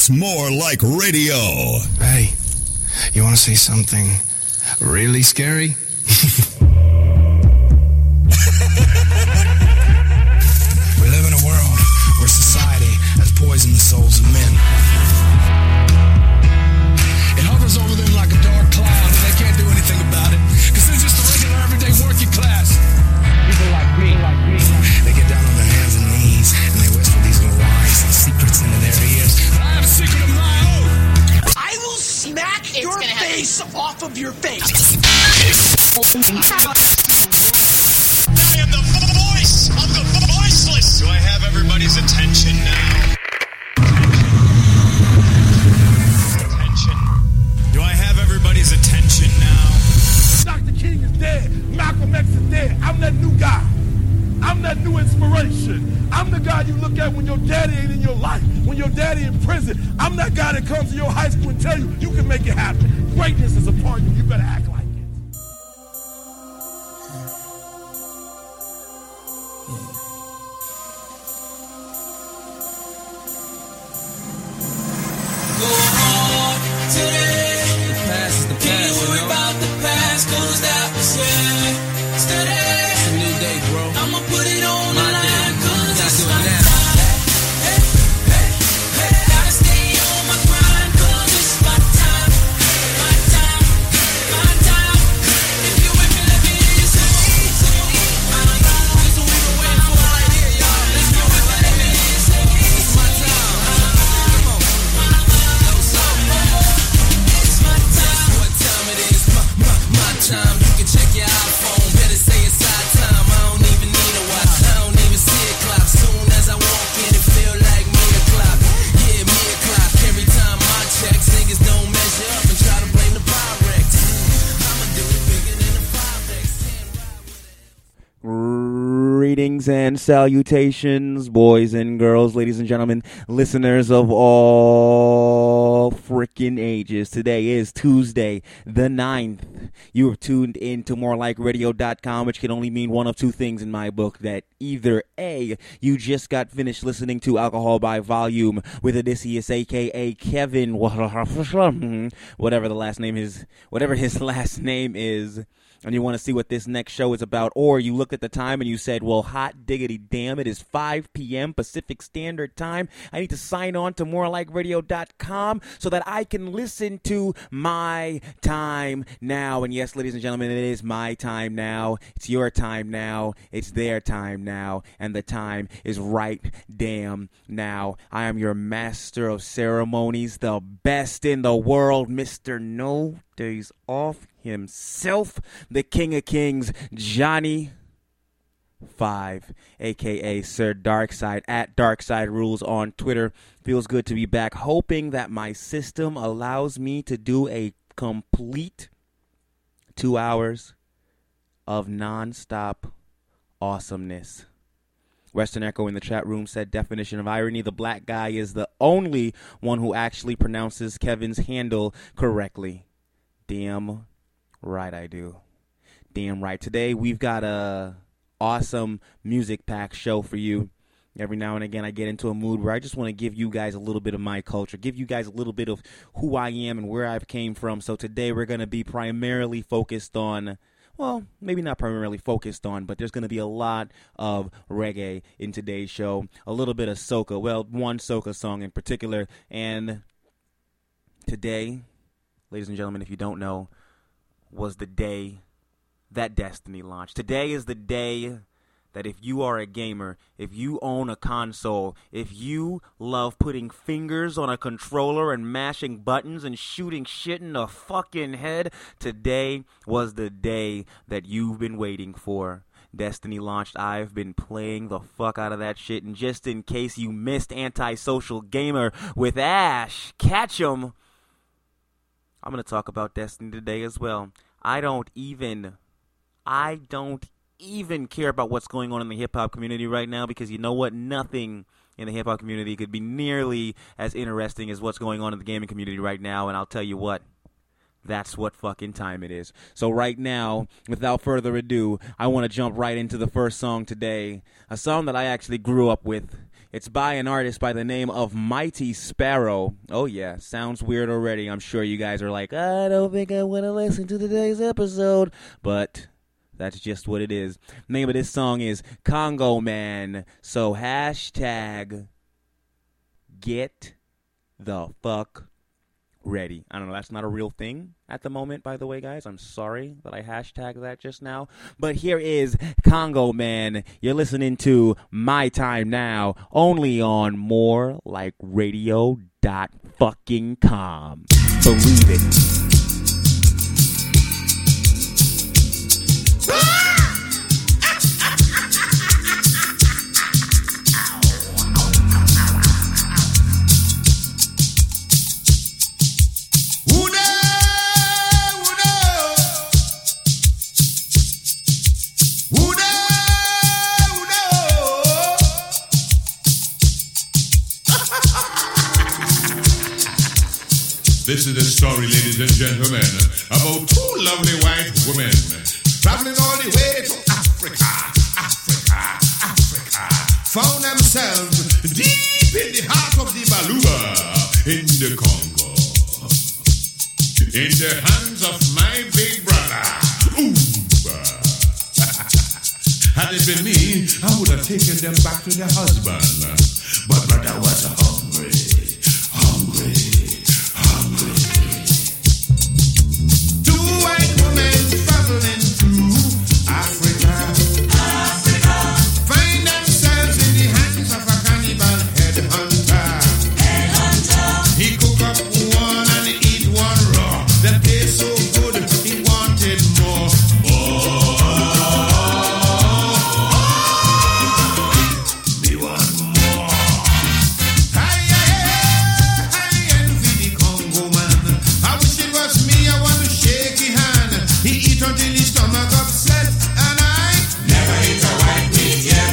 It's more like radio. Hey, you want to see something really scary? We live in a world where society has poisoned the souls of men. It hovers over them like a dark cloud, and they can't do anything about it, because they're just a regular, everyday working class. People like me, they get down on their hands and knees, and they whisper these little lies and secrets into their ears. But I have a secret of my own. I will smack your face off of your face. I am the voice of the voiceless. Do I have everybody's attention now? Attention. Do I have everybody's attention now? Dr. King is dead. Malcolm X is dead. I'm that new guy. I'm that new inspiration. I'm the guy you look at when your daddy ain't in your life, when your daddy in prison. I'm that guy that comes to your high school and tell you you can make it happen. Greatness is upon you. You better act like it. Go hard today. The past is the past. Can't worry about the past, cause that was yesterday. It's a new day, bro. I'ma put it on the line, cause it's my time. Hey, hey, hey. Gotta stay on my grind, cause it's my time. My time, my time. If you with me, let me hear you say, my time. This is what we've been waiting for right here, y'all. Let's go with it, let me hear you say, it's my time. Come on. My time, you can check your iPhone. Better say it's our time. I don't even need a watch. I don't even see a clock. Soon as I walk in, it feel like me o'clock. Yeah, me o'clock. Every time I check, niggas don't measure up and try to blame the Pyrex. I'ma do it bigger than a 5X. Greetings and salutations, boys and girls, ladies and gentlemen, listeners of all freaking ages. Today is Tuesday, the 9th. You have tuned in to morelikeradio.com, which can only mean one of two things in my book. That either A, you just got finished listening to Alcohol by Volume with Odysseus, a.k.a. Kevin, whatever the last name is, whatever his last name is, and you want to see what this next show is about, or you looked at the time and you said, well, hot diggity damn, it is 5 p.m. Pacific Standard Time. I need to sign on to morelikeradio.com so that I can listen to My Time Now. And yes, ladies and gentlemen, it is my time now. It's your time now. It's their time now. And the time is right damn now. I am your master of ceremonies, the best in the world, Mr. No Days Off himself, the King of Kings, Johnny 5, a.k.a. Sir Darkside, at Darkside Rules on Twitter. Feels good to be back, hoping that my system allows me to do a complete 2 hours of non-stop awesomeness. Western Echo in the chat room said, definition of irony, the black guy is the only one who actually pronounces Kevin's handle correctly. Damn right I do. Damn right. Today we've got a awesome music pack show for you. Every now and again I get into a mood where I just want to give you guys a little bit of my culture, give you guys a little bit of who I am and where I've came from. So today we're going to be primarily focused on, well, maybe not primarily focused on, but there's going to be a lot of reggae in today's show. A little bit of soca, well, one soca song in particular. And today, ladies and gentlemen, if you don't know, was the day that Destiny launched. Today is the day that if you are a gamer, if you own a console, if you love putting fingers on a controller and mashing buttons and shooting shit in the fucking head, today was the day that you've been waiting for. Destiny launched. I've been playing the fuck out of that shit, and just in case you missed Antisocial Gamer with Ash Ketchum, I'm going to talk about Destiny today as well. I don't even care about what's going on in the hip-hop community right now, because you know what? Nothing in the hip-hop community could be nearly as interesting as what's going on in the gaming community right now, and I'll tell you what, that's what fucking time it is. So right now, without further ado, I want to jump right into the first song today, a song that I actually grew up with. It's by an artist by the name of Mighty Sparrow. Oh, yeah. Sounds weird already. I'm sure you guys are like, I don't think I want to listen to today's episode. But that's just what it is. The name of this song is Congo Man. So hashtag get the fuck ready. I don't know. That's not a real thing at the moment, by the way, guys. I'm sorry that I hashtagged that just now. But here is Congo Man. You're listening to My Time Now, only on More Like Radio.fucking.com. Believe it. This is the story, ladies and gentlemen, about two lovely white women traveling all the way to Africa. Found themselves deep in the heart of the Baluba in the Congo. In the hands of my big brother, Oomba. Had it been me, I would have taken them back to their husband. But brother was hungry. Two white women traveling through Africa. Find themselves in the hands of a cannibal headhunter. He cook up one and eat one raw. The taste so good, he wanted more. Me want more. I envy the Congo man. I wish it was me, I want to shake his hand. He eat until his stomach upset, and I never eat a white meat yet.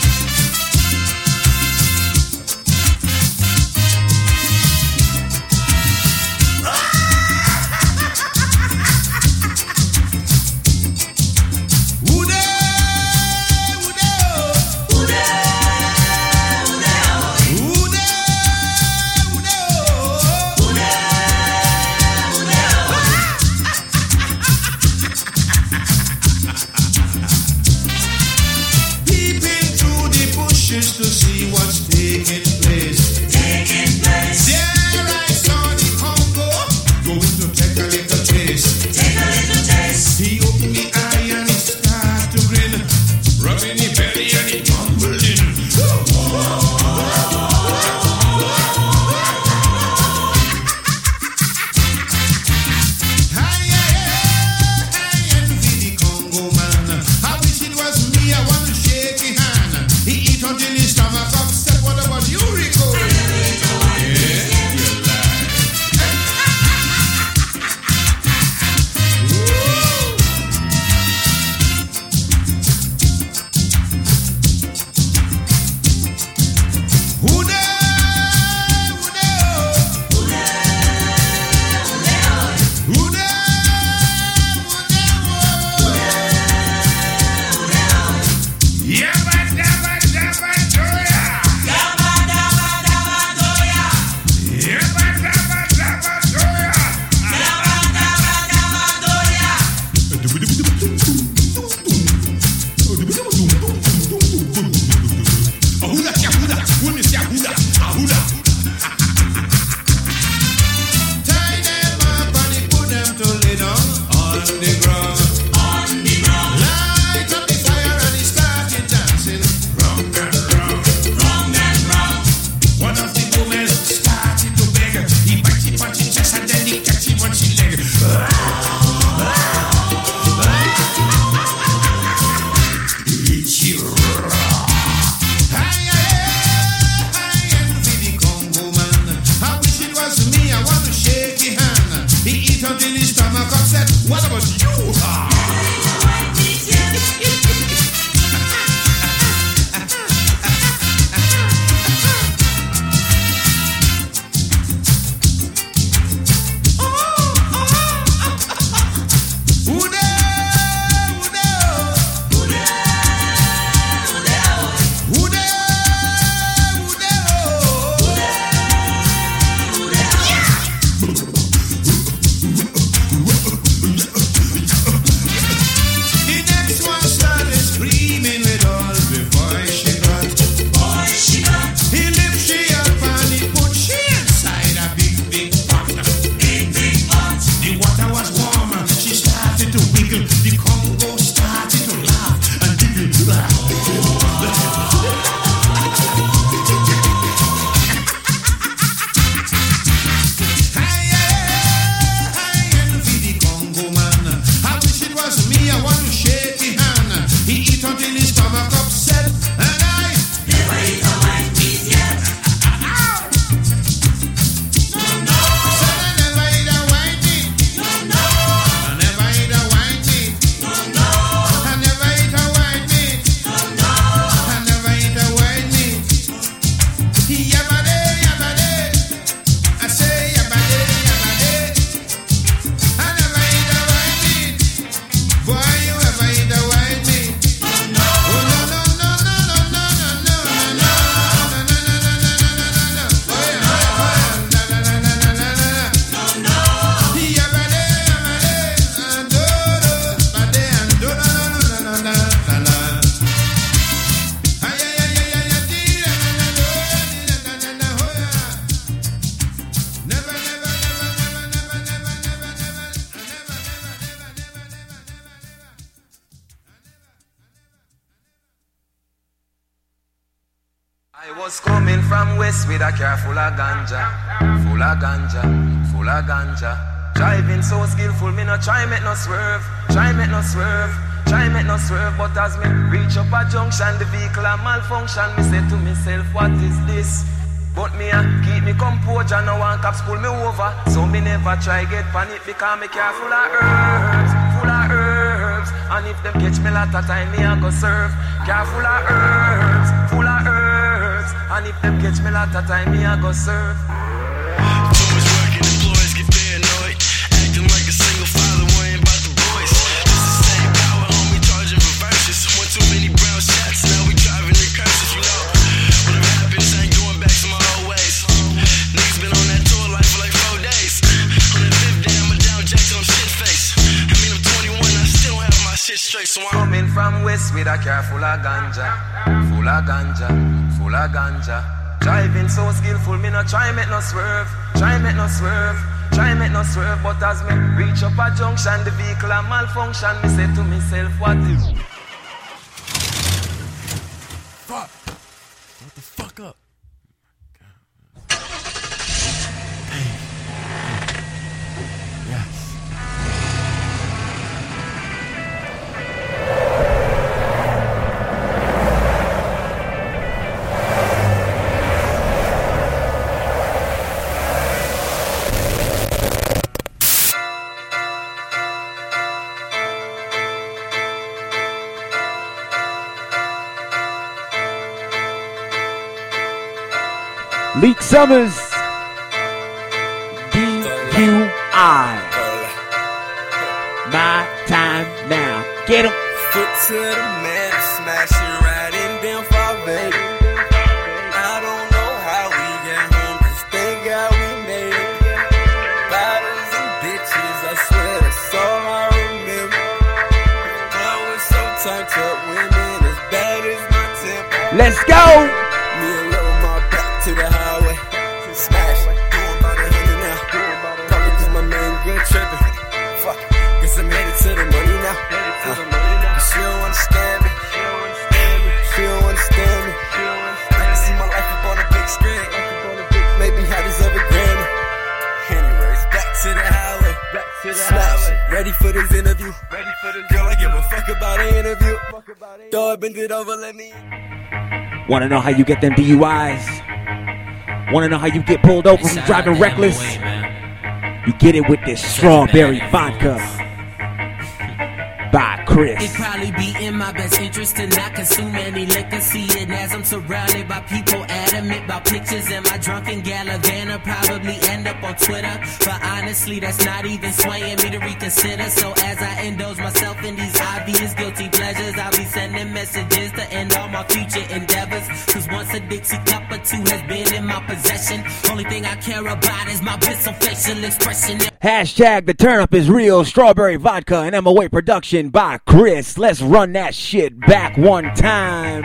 Peeping through the bushes to see what's taking place. There I saw the Congo going to take a little taste. He opened the eye and he started to grin, rubbing the belly and he mumbling. I envy the Congo man. I wish it was me, I want to shake his hand. He eat until his stomach upset. What about you, Rico? Yeah, you lie. I was coming from west with a car full of ganja, full of ganja, full of ganja. Driving so skillful, me no try make no swerve, try make no swerve, try make no swerve. But as me reach up a junction, the vehicle a malfunction. Me say to myself, what is this? But me keep me composure, no one cops pull me over. So me never try get panic because me car full of herbs, full of herbs. And if them catch me lot of time, me a go serve. Car full of herbs, full of herbs. And if them catch me lot of time, me a go serve. Too much work and employees get paranoid, acting like a single father, worrying about the boys. It's the same power, homie, charging for verses. One too many brown shots, now we driving in curses, you know. Whatever happens, I ain't going back to my old ways. Niggas been on that tour life for like 4 days. On the 5th day, I'm a down jack till I'm shit face. I mean, I'm 21, I still don't have my shit straight, so I'm coming from west with a car full of ganja, full of ganja, full of ganja. Driving so skillful, me no try make no swerve, try make no swerve, try make no swerve. But as me reach up a junction, the vehicle a malfunction. Me say to myself, what is? fuck. What the fuck up? Leak Summers, DUI. My time now. Get him. Foot to the man, smash it right in them 5'8". I don't know how we got home, cause thank God we made it. Bottles and bitches, I swear that's all I remember. The club was so turned up, women as bad as my temper. Let's go. Me and Lil Ma back to the highway. Smash, doing about 100 now. Probably cause my man good tripping. Fuck, guess I'm headed to the money now. She don't understand me. She don't understand me. I can see my life up on a big screen. Maybe how these other Grammy. Anyways, back to the highway. Smash, ready for this interview. Girl, I give a fuck about an interview. Though I bend it over, let me. Want to know how you get them DUIs? Want to know how you get pulled over from driving reckless? You get it with this strawberry vodka by Chris. It'd probably be in my best interest to not consume any liquor. See it as I'm surrounded by people adamant about pictures in my drunken Galavana. Probably end up on Twitter, but honestly that's not even swaying me to reconsider. So as I indulge myself in these obvious guilty pleasures, I'll be sending messages to end all my future endeavors. Cause once a Dixie cup or two has been in my possession, only thing I care about is my pistol facial expression. Hashtag the turn up is real. Strawberry vodka and MOA production by Chris. Let's run that shit back one time.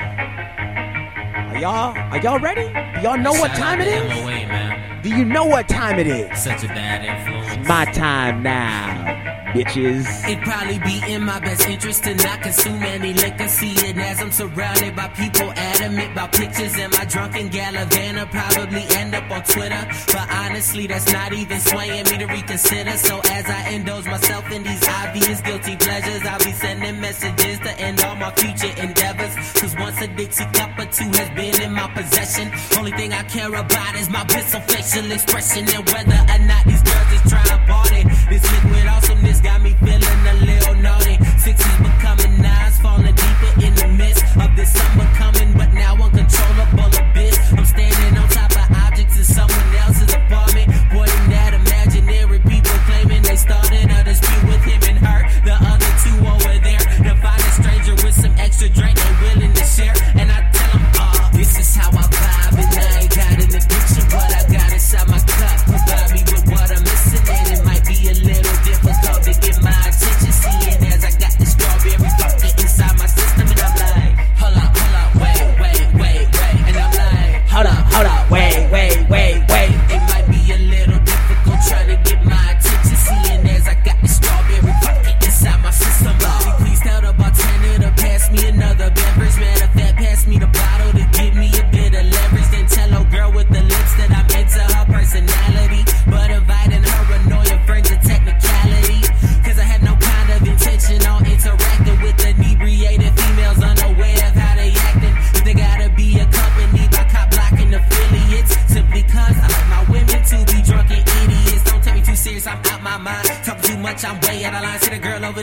Are y'all ready? Do y'all know what time it is? MOA, man. Do you know what time it is? Such a bad influence. My time now, bitches. It'd probably be in my best interest to not consume any liquor. See it as I'm surrounded by people adamant about pictures in my drunken Galavana. Probably end up on Twitter, but honestly that's not even swaying me to reconsider. So as I indulge myself in these obvious guilty pleasures, I'll be sending messages to end all my future endeavors. Cause once a Dixie cup or two has been in my possession, only thing I care about is my pistol facial expression. And whether or not these girls is trying to party, this liquid awesomeness got me feeling a little naughty. Sixes becoming nines, falling deeper in the midst of this summer coming, but now uncontrollable abyss. I'm standing on top of objects in someone else's apartment, pointing at imaginary people claiming they started a dispute with him and her. The other two over there, to find a stranger with some extra drink they willing to share. And I tell them, this is how I vibe, and I ain't got an addiction, but I got inside my cup. Provide me with what I'm missing, and it might be a little difficult to get my attention. Seeing as I got the strawberry vodka inside my system, and I'm like, hold on,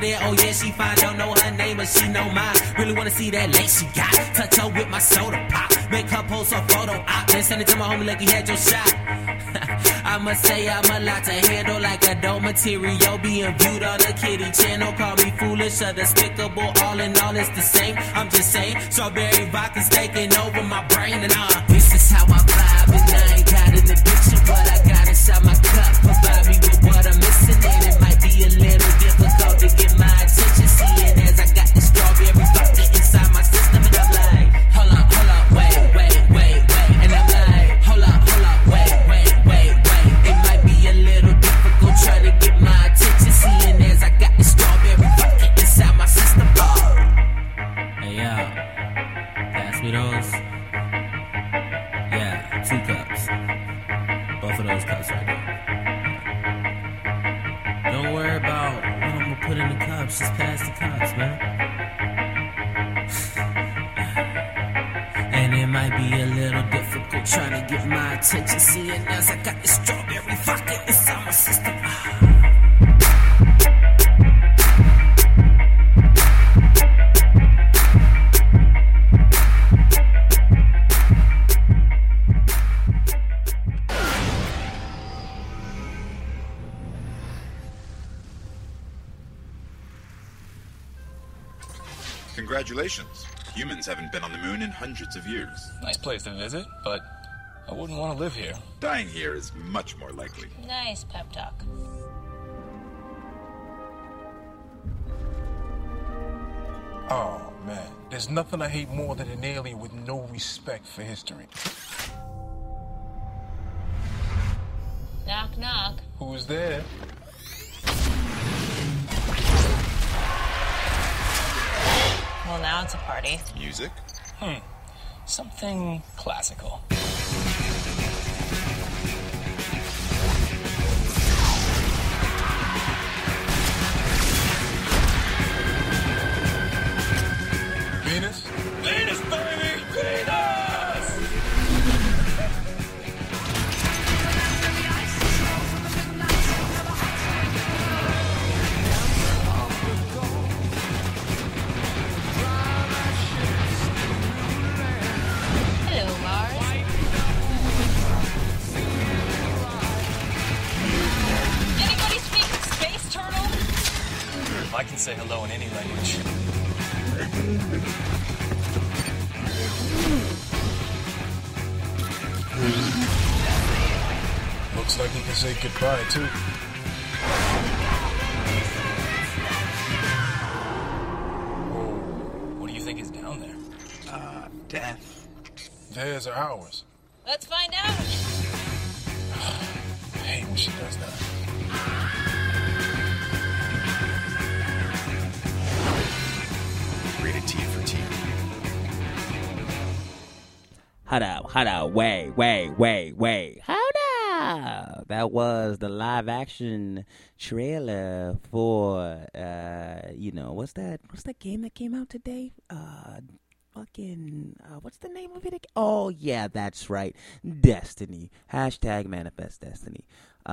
there, oh yeah, she fine. Don't know her name, but she know mine. Really wanna see that lace she got. Touch her with my soda pop. Make her post a photo op. Then send it to my homie like he had your shot. I must say I'm a lot to handle, like adult material being viewed on the kitty channel. Call me foolish or despicable, all in all it's the same. I'm just saying, strawberry vodka's taking over my brain. And this is how I vibe, and I ain't got in the picture, but I got inside my cup. Provide me with what I'm missing, and it might be a little difficult to get my attention. Seeing as I got the strawberry vodka inside my system, and I'm like, hold up, wait. And I'm like, hold up, wait. It might be a little difficult trying to get my attention, seeing as I got the strawberry vodka inside my system. Hey, yo, pass me those. Yeah, 2 cups. Both of those cups right there. Don't worry about what I'm gonna put in the cups. Just pass the cups, man. And it might be a little difficult trying to get my attention, seeing as I got the strawberry vodka inside my system. Congratulations. Humans haven't been on the moon in hundreds of years. Nice place to visit, but I wouldn't want to live here. Dying here is much more likely. Nice pep talk. Oh, man. There's nothing I hate more than an alien with no respect for history. Knock, knock. Who's there? Well, now it's a party. Music? Something classical. Venus? Venus, baby! Venus! Hello, Mars. Anybody speak space turtle? I can say hello in any language. Looks like he can say goodbye, too. What do you think is down there? Death. Theirs or ours? Let's find out. I hate when she does that. Rated T for T. Hold up, wait. Hold up. That was the live action trailer for, what's that game that came out today? What's the name of it again? Oh, yeah, that's right. Destiny. # Manifest Destiny.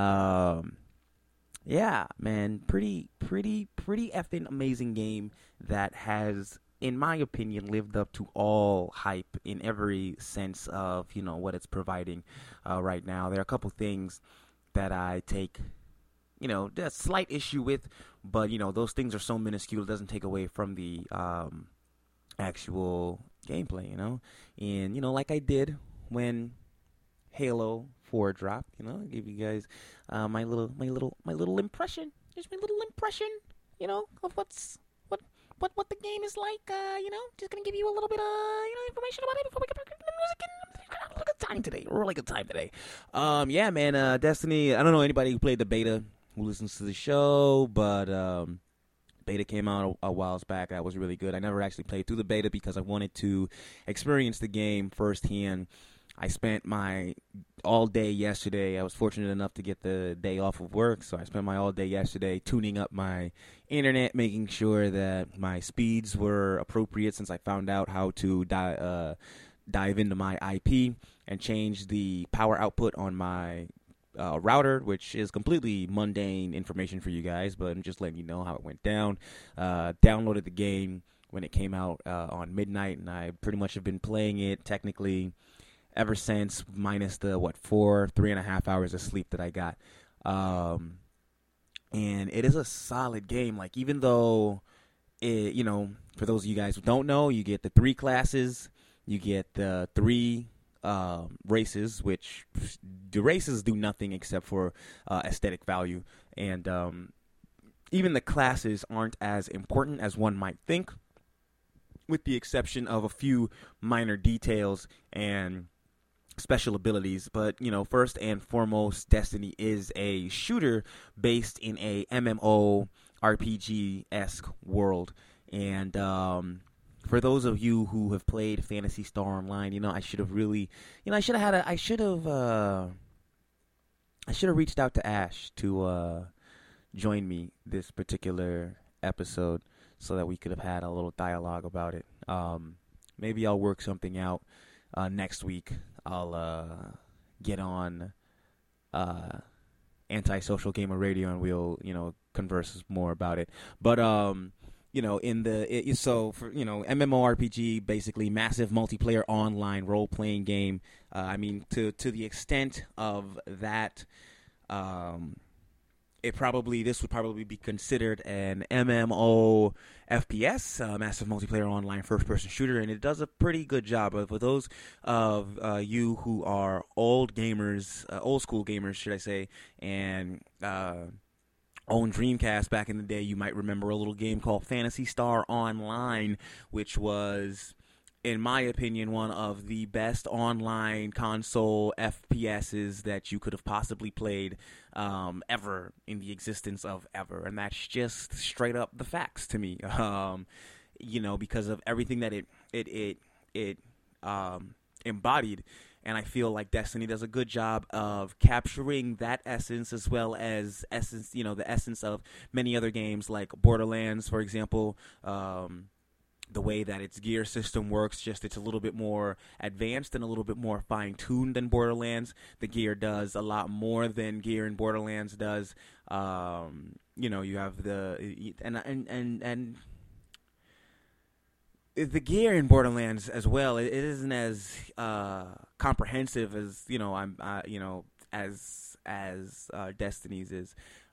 Yeah, man, pretty effing amazing game that has, in my opinion, lived up to all hype in every sense of, what it's providing right now. There are a couple things that I take, a slight issue with, but, those things are so minuscule, it doesn't take away from the actual gameplay, And, like I did when Halo 4 dropped, I'll give you guys my little impression. Just my little impression, of what the game is like, just gonna give you a little bit of, information about it before we get back to the music. And a good time today, really good time today. Yeah, man, Destiny, I don't know anybody who played the beta who listens to the show, but, beta came out a while back. That was really good. I never actually played through the beta because I wanted to experience the game firsthand. I spent my all day yesterday. I was fortunate enough to get the day off of work, so I spent my all day yesterday tuning up my internet, making sure that my speeds were appropriate since I found out how to dive into my IP and change the power output on my router, which is completely mundane information for you guys, but I'm just letting you know how it went down. Downloaded the game when it came out on midnight, and I pretty much have been playing it technically ever since, minus the 3.5 hours of sleep that I got. And it is a solid game. Like, even though it, for those of you guys who don't know, you get the 3 classes, you get the 3 races, which the races do nothing except for aesthetic value, and even the classes aren't as important as one might think, with the exception of a few minor details and special abilities. But first and foremost, Destiny is a shooter based in a MMO RPG-esque world. And for those of you who have played Phantasy Star Online, I should have really, I should have reached out to Ash to join me this particular episode so that we could have had a little dialogue about it. Maybe I'll work something out next week. I'll get on Antisocial Gamer Radio, and we'll converse more about it. But MMORPG, basically massive multiplayer online role playing game. To the extent of that, this would probably be considered an MMO FPS, massive multiplayer online first-person shooter, and it does a pretty good job. But for those of you who are old school gamers, should I say, and own Dreamcast back in the day, you might remember a little game called Phantasy Star Online, which was, in my opinion, one of the best online console FPSs that you could have possibly played ever in the existence of ever. And that's just straight up the facts to me, because of everything that it embodied. And I feel like Destiny does a good job of capturing that essence, as well as the essence of many other games like Borderlands, for example. The way that its gear system works, it's a little bit more advanced and a little bit more fine-tuned than Borderlands. The gear does a lot more than gear in Borderlands does. You have and the gear in Borderlands as well. It isn't as comprehensive as as Destiny's is,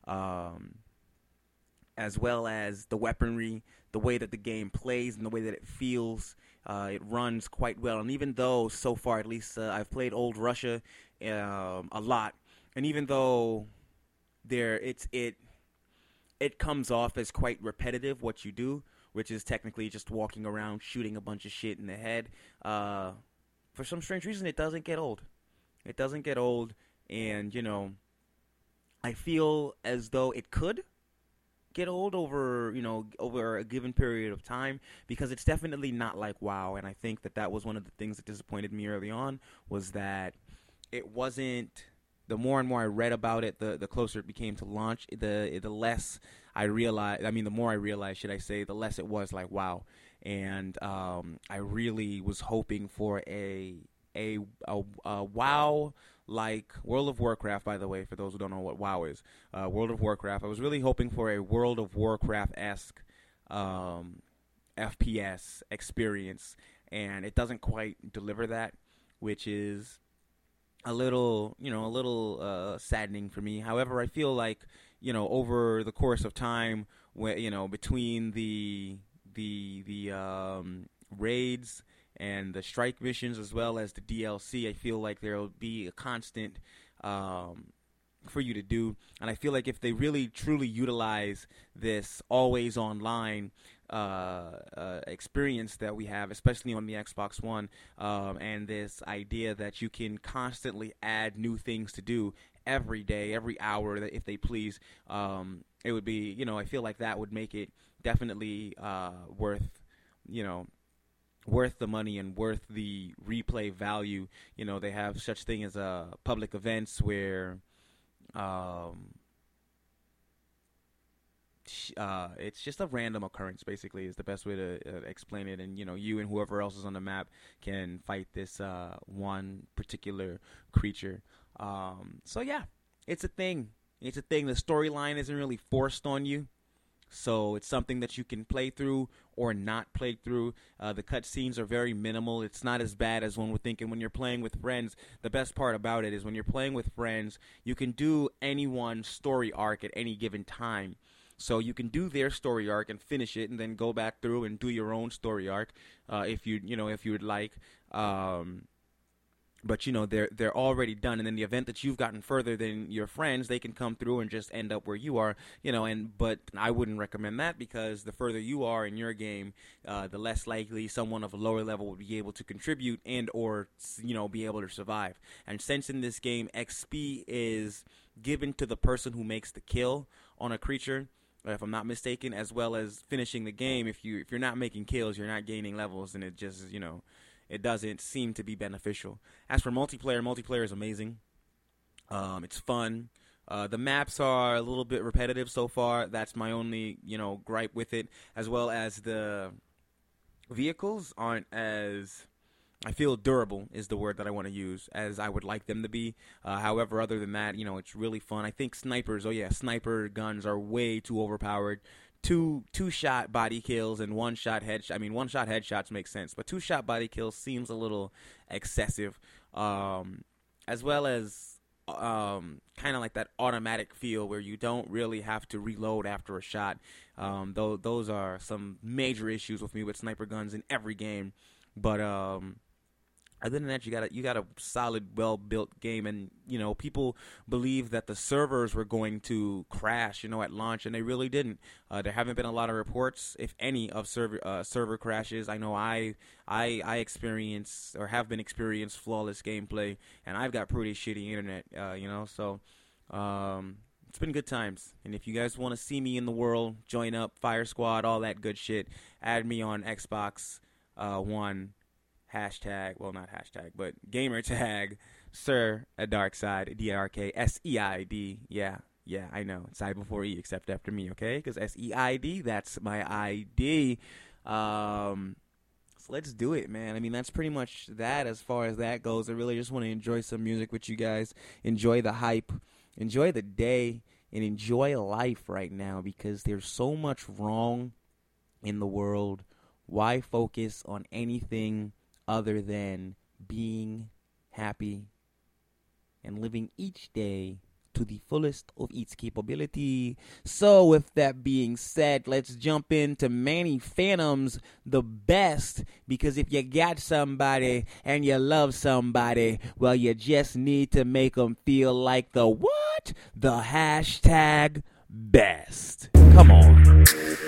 as well as the weaponry, the way that the game plays, and the way that it feels. It runs quite well. And even though so far, at least, I've played Old Russia a lot, and even though it comes off as quite repetitive what you do, which is technically just walking around shooting a bunch of shit in the head, for some strange reason, it doesn't get old. It doesn't get old, and I feel as though it could get old over a given period of time, because it's definitely not like WoW. And I think that was one of the things that disappointed me early on, was that it wasn't. The more and more I read about it, the closer it became to launch, the less I realized. The more I realized, should I say, the less it was like WoW. And I really was hoping for a WoW. Like World of Warcraft, by the way, for those who don't know what WoW is, World of Warcraft. I was really hoping for a World of Warcraft-esque FPS experience, and it doesn't quite deliver that, which is a little saddening for me. However, I feel like, over the course of time, between the raids and the strike missions, as well as the DLC, I feel like there will be a constant for you to do. And I feel like if they really truly utilize this always online experience that we have, especially on the Xbox One, and this idea that you can constantly add new things to do every day, every hour, if they please, it would be, I feel like that would make it definitely worth the money and worth the replay value. They have such thing as public events where it's just a random occurrence, basically, is the best way to explain it. And, you and whoever else is on the map can fight this one particular creature. So, yeah, it's a thing. It's a thing. The storyline isn't really forced on you. So it's something that you can play through or not play through. The cutscenes are very minimal. It's not as bad as one would think. And when you're playing with friends, the best part about it is when you're playing with friends, you can do anyone's story arc at any given time. So you can do their story arc and finish it, and then go back through and do your own story arc if you would like. But they're already done, and in the event that you've gotten further than your friends, they can come through and just end up where you are, but I wouldn't recommend that, because the further you are in your game, the less likely someone of a lower level would be able to contribute and or be able to survive. And since in this game XP is given to the person who makes the kill on a creature, if I'm not mistaken, as well as finishing the game, if you're not making kills, you're not gaining levels, and it just it doesn't seem to be beneficial. As for multiplayer is amazing. It's fun. The maps are a little bit repetitive so far. That's my only, gripe with it. As well as the vehicles aren't as, I feel, durable is the word that I want to use, as I would like them to be. However, other than that, it's really fun. I think sniper guns are way too overpowered. Two-shot body kills and one-shot headshots. I mean, one-shot headshots make sense, but two-shot body kills seems a little excessive. As well as kind of like that automatic feel where you don't really have to reload after a shot. Those are some major issues with me with sniper guns in every game. But other than that, you got a solid, well-built game, and people believe that the servers were going to crash, at launch, and they really didn't. There haven't been a lot of reports, if any, of server crashes. I know I experience or have been experienced flawless gameplay, and I've got pretty shitty internet, So it's been good times. And if you guys want to see me in the world, join up, Fire Squad, all that good shit. Add me on Xbox One. But gamer tag Sir Darkside, DARKSEID. Yeah, I know. It's I before E, except after me, okay? Because SEID, that's my ID. So let's do it, man. I mean, that's pretty much that as far as that goes. I really just want to enjoy some music with you guys. Enjoy the hype. Enjoy the day. And enjoy life right now, because there's so much wrong in the world. Why focus on anything other than being happy and living each day to the fullest of its capability? So with that being said, let's jump into Manny Phantom's The Best, because if you got somebody and you love somebody, well, you just need to make them feel like the what? The hashtag best. Come on.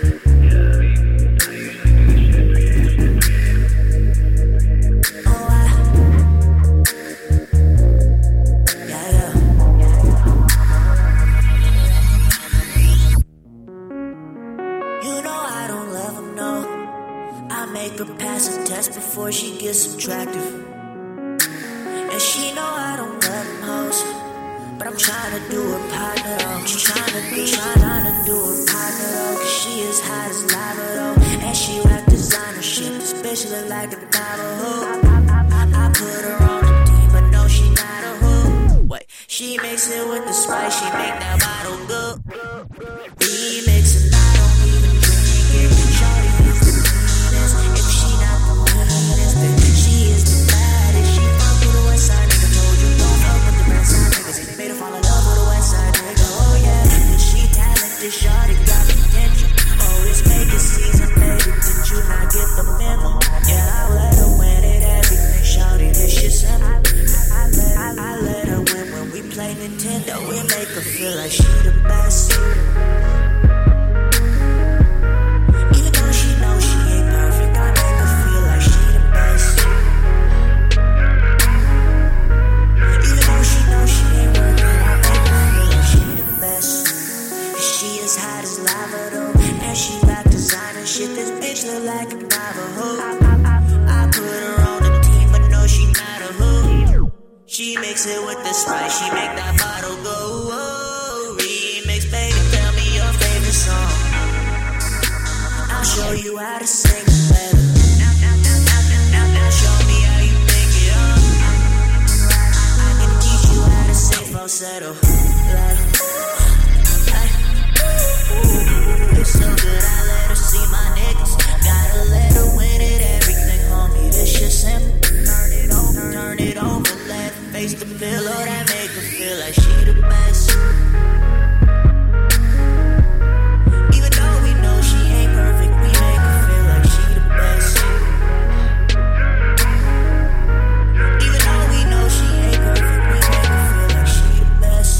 Make her pass a test before she gets attractive. And she know I don't love them hoes, but I'm trying to do her partner though. She's trying to do her partner though, cause she is hot as lava though. And she rock designer shit, this bitch look like a Navajo. I put her on the team, but no, she not a who. Wait, she makes it with the spice, she make that bottle go. Remix and I don't even drink it. Shorty is the meanest. If she not the meanest, then she is the baddest. She fuck with the west side nigga, told you don't fuck with the west side niggas. Made her fall in love with the west side nigga, oh yeah. Cause she talented, shorty got potential. Oh, it's making season, baby, did you not get the memo? Yeah, I let her win it, everything, shorty, this shit simple. I let her win when we play Nintendo. We make her feel like she the best. Even though she knows she ain't perfect, I make her feel like she the best. Even though she knows she ain't worth it, I make her feel like she the best. Cause she is hot as lava though, and she rock designer shit. This bitch look like a Navajo. I put her on the team, but no, she not a hoe. She mix it with the spice, she make that bottle go. Oh, remix, baby, tell me your favorite song. I'll show you how to sing it better. Now show me how you make it up. I can teach you how to sing falsetto. turn it over, let her face the pillow, that make her feel like she the best. Even though we know she ain't perfect, we make her feel like she the best. Even though we know she ain't perfect, we make her feel like she the best.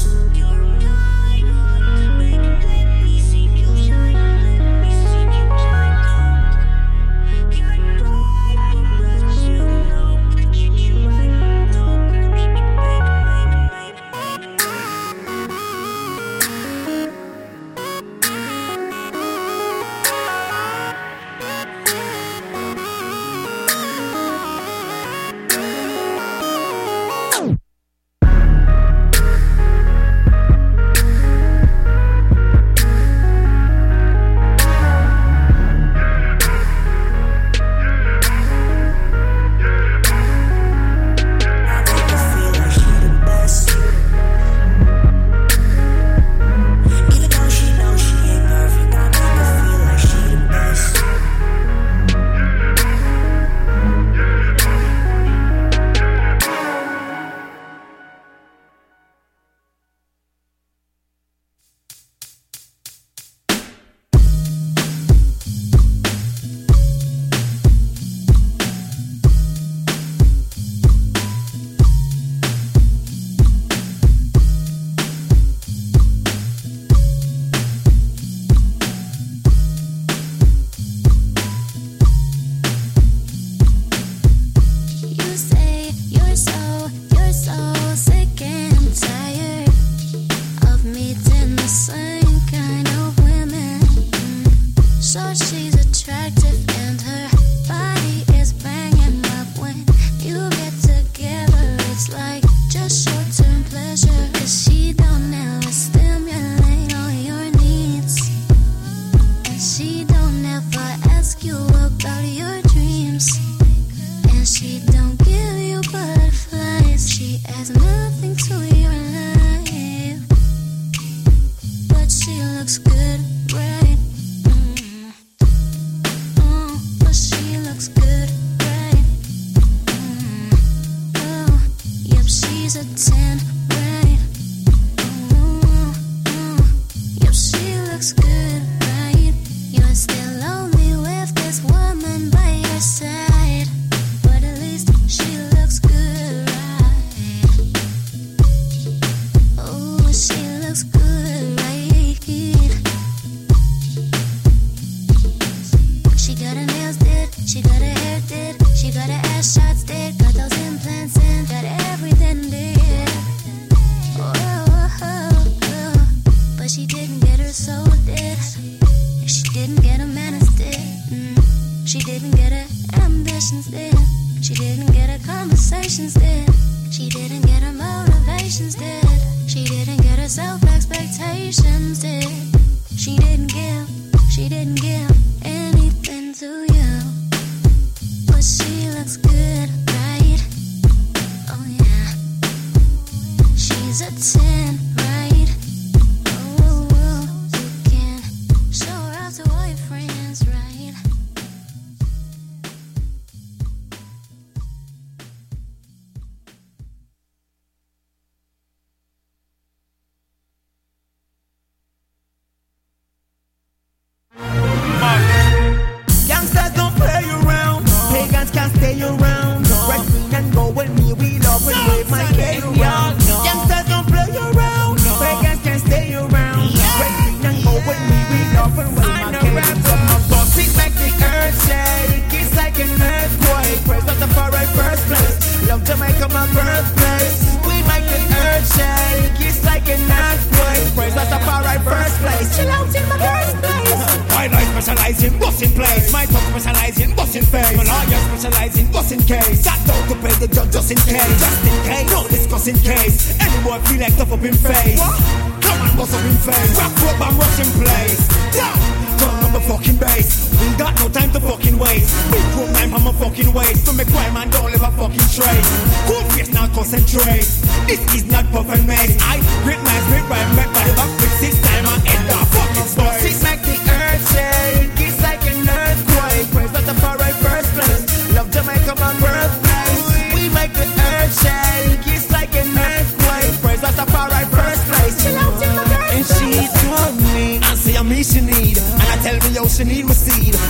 This is not perfect maze. I great minds, great rhyme, back by the back with 6 time and end the fucking story. Six make the earth shake, it's like an earthquake. Praise not the far right first place. Love Jamaica, my birthplace. We make the earth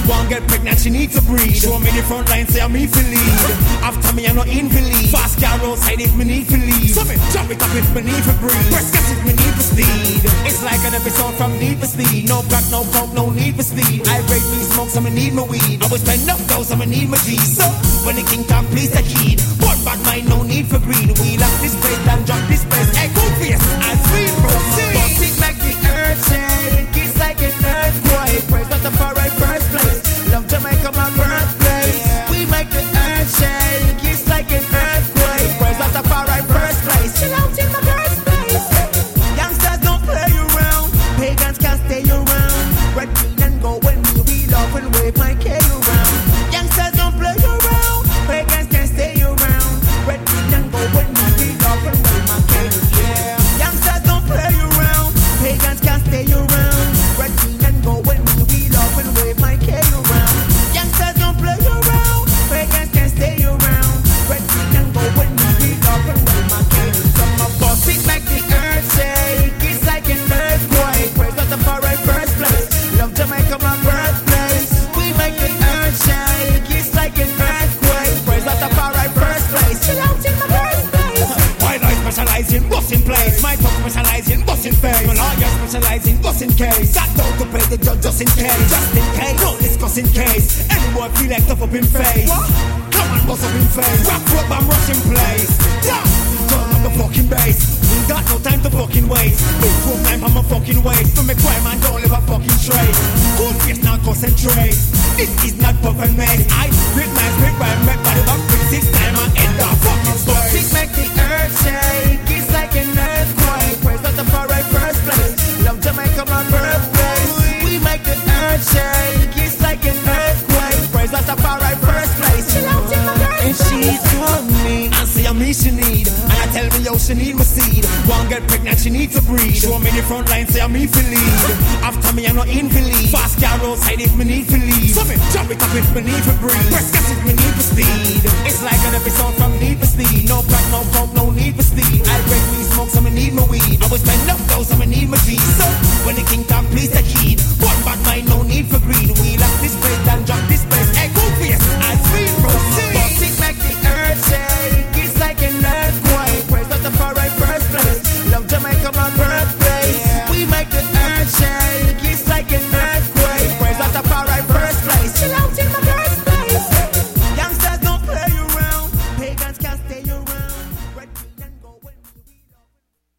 One get pregnant, she need to breed. Show me the front line, say I'm me for lead. After me, I'm not invalid. Fast car outside if me need for lead. So me jump it up if me need for breathe. Press gas if me need for speed. It's like an episode from Need for Speed. No crack, no coke, no need for speed. I break me smoke, so me need my weed. I will spend enough dough, so me need my G's. So when the king talk, please take heed. One bad mind, no need for greed. We lock this place and drop this place. Hey, go fierce as we proceed. But it make the earth shake. It's like an earthquake. Praise God the far right first place. Love Jamaica, my birthplace. We make the earth shake. It's like an earthquake. Praise God the far right first place. Chill out in my birthplace. Youngsters don't play around. Pagans can't stay around. Red, green and gold when we love and wave my K around. Youngsters don't play around. Pagans can't stay around. Red, green and gold when we love and wave my K. Yeah. Youngsters don't play around. Pagans can't stay around. Red, green and gold when we love and wave my K around. Youngsters don't play around. Pagans can't stay around. Red, green and gold when we love and wave my K. Some of us it make the earth shake. It's like an earthquake. Praise God the far right first place. Love Jamaica, my birthplace. We make the earth shake. It's like an earthquake. Praise God the far right first place. Chill out in my birthplace. While I specialize in busting place. My talk specialize in busting face. My lawyer specialize in busting case. Got down to pay the judge just in case. Just in case. No discussing case. Anyone feel like tough up in face. What? Come on, bust up in face. Rock, rock, I'm rushing place. Yeah. Turn up the fucking bass. We got no time to fucking waste. Big full time on my fucking waist. To make crime and don't live a fucking trade. Cool face, now concentrate. This is not puff and made. I grip my grip and make body back with 6 time and end the fucking story. It make the earth shake. It's like an earthquake. Praise God the far right first place. Love Jamaica, my birthplace. We make the earth shake. It's like an earthquake. Praise God the far right first place. Chill out in my birthplace. And she's called me and say I'm me she need. And I tell me yo she need my seed. One get pregnant she need to breed. Show me the front line say I'm me for lead. After me I'm not invalid. Fast car outside if me need for lead. So me jump it up if me need for breathe. Press gas if me need for speed. It's like an episode from Need for Speed. No crack, no coke, no need for speed. I break me smoke so me need my weed. I will spend enough dough so me need my G's. So when the king talk please take heed. One bad mind no need for greed. We lock this place and drop this place. Hey go fierce as we proceed. But it make the earth shake. It's like an earthquake. Praise God the far right first place. Love Jamaica, my birthplace. We make the earth shake. It's like an earthquake. Praise God the far right first place. Chill out in my birthplace. Youngsters don't play around. Pagans can't stay around. Red, green and gold when we love.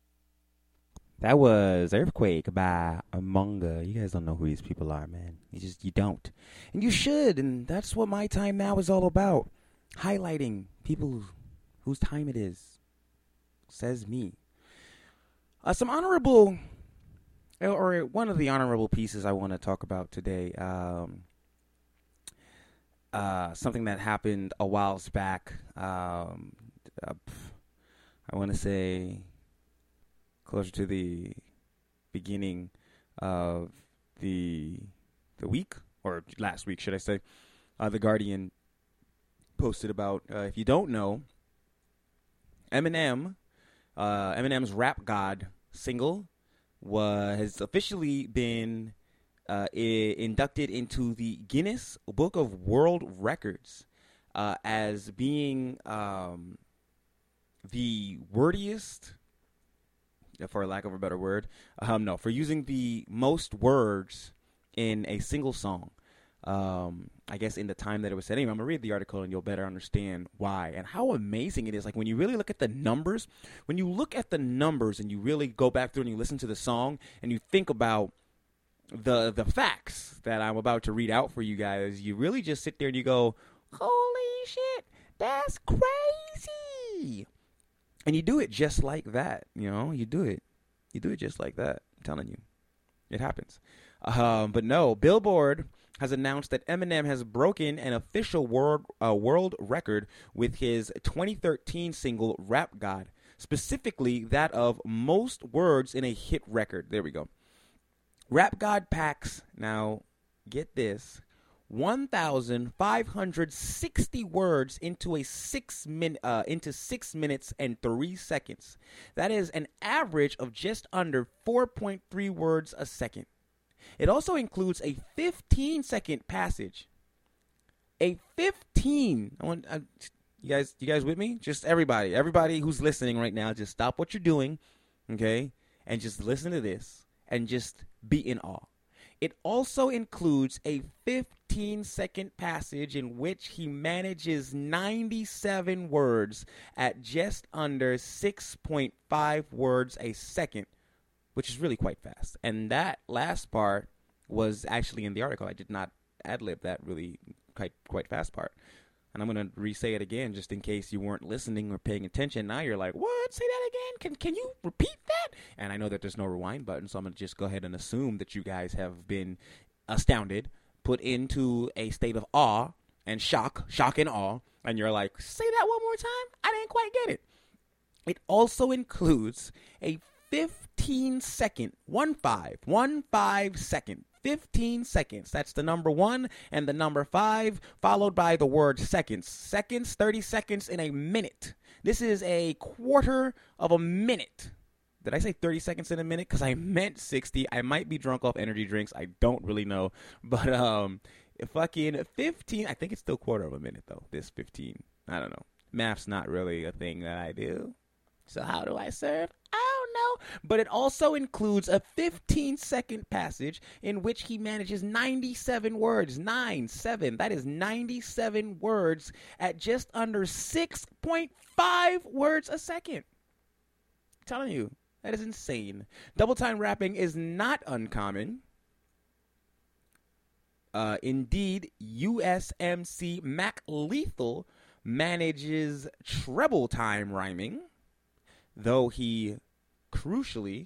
That was Earthquake by Amonga. You guys don't know who these people are, man. You don't. And you should, and that's what My Time Now is all about. Highlighting people whose time it is. Says me. Some honorable, or one of the honorable pieces I want to talk about today. Something that happened a while back. I want to say closer to the beginning of the week, or last week, should I say. The Guardian posted about, if you don't know, Eminem's Rap God single has officially been inducted into the Guinness Book of World Records as being the wordiest, for lack of a better word, for using the most words in a single song. I guess in the time that it was said. Anyway, I'm going to read the article and you'll better understand why and how amazing it is. Like when you really look at the numbers, and you really go back through and you listen to the song and you think about the facts that I'm about to read out for you guys, you really just sit there and you go, holy shit, that's crazy. And you do it just like that. You do it just like that. I'm telling you, it happens. But no, Billboard has announced that Eminem has broken an official world record with his 2013 single Rap God, specifically that of most words in a hit record. There we go. Rap God packs, now get this, 1,560 words into 6 minutes and 3 seconds. That is an average of just under 4.3 words a second. It also includes a 15-second passage. A 15. You guys with me? Just everybody who's listening right now, just stop what you're doing, okay, and just listen to this and just be in awe. It also includes a 15-second passage in which he manages 97 words at just under 6.5 words a second, which is really quite fast. And that last part was actually in the article. I did not ad-lib that really quite fast part. And I'm going to re-say it again just in case you weren't listening or paying attention. Now you're like, what? Say that again? Can you repeat that? And I know that there's no rewind button, so I'm going to just go ahead and assume that you guys have been astounded, put into a state of awe and shock and awe. And you're like, say that one more time? I didn't quite get it. It also includes a 15-second, 15 second, 15 seconds. That's the number 1 and the number 5, followed by the word seconds. Seconds, 30 seconds in a minute. This is a quarter of a minute. Did I say 30 seconds in a minute? Because I meant 60. I might be drunk off energy drinks. I don't really know. But fucking 15. I think it's still quarter of a minute, though. This 15. I don't know. Math's not really a thing that I do. So how do I serve? I don't know. But it also includes a 15-second passage in which he manages 97 words. 9-7. That is 97 words at just under 6.5 words a second. I'm telling you, that is insane. Double time rapping is not uncommon. Indeed, USMC Mac Lethal manages treble time rhyming, though he crucially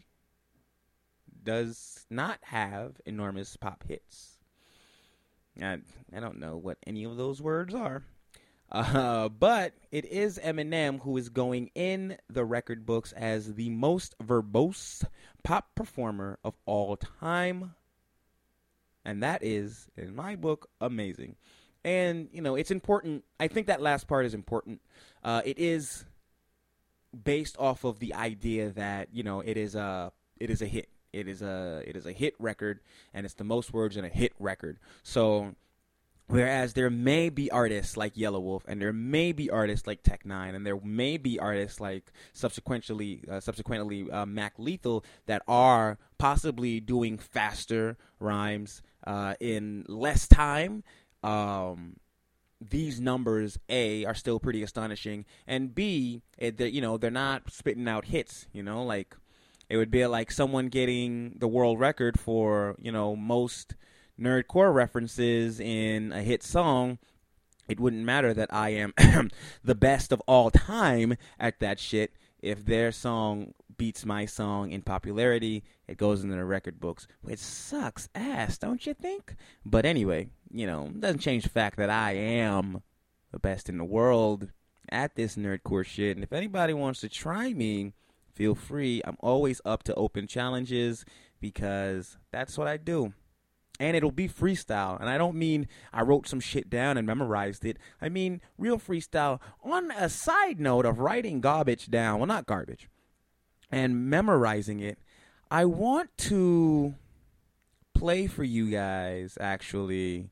does not have enormous pop hits. I don't know what any of those words are. But it is Eminem who is going in the record books as the most verbose pop performer of all time. And that is, in my book, amazing. And, you know, it's important. I think that last part is important. It is based off of the idea that, you know, it is a hit. It is a hit record, and it's the most words in a hit record. So whereas there may be artists like Yellow Wolf, and there may be artists like Tech Nine, and there may be artists like subsequently Mac Lethal that are possibly doing faster rhymes in less time. These numbers, A, are still pretty astonishing, and B, they're not spitting out hits. You know, like it would be like someone getting the world record for, you know, most nerdcore references in a hit song. It wouldn't matter that I am the best of all time at that shit. If their song beats my song in popularity, it goes into the record books, which sucks ass, don't you think? But anyway, you know, it doesn't change the fact that I am the best in the world at this nerdcore shit. And if anybody wants to try me, feel free. I'm always up to open challenges because that's what I do. And it'll be freestyle. And I don't mean I wrote some shit down and memorized it. I mean real freestyle. On a side note of writing garbage down, well, not garbage, and memorizing it, I want to play for you guys, actually,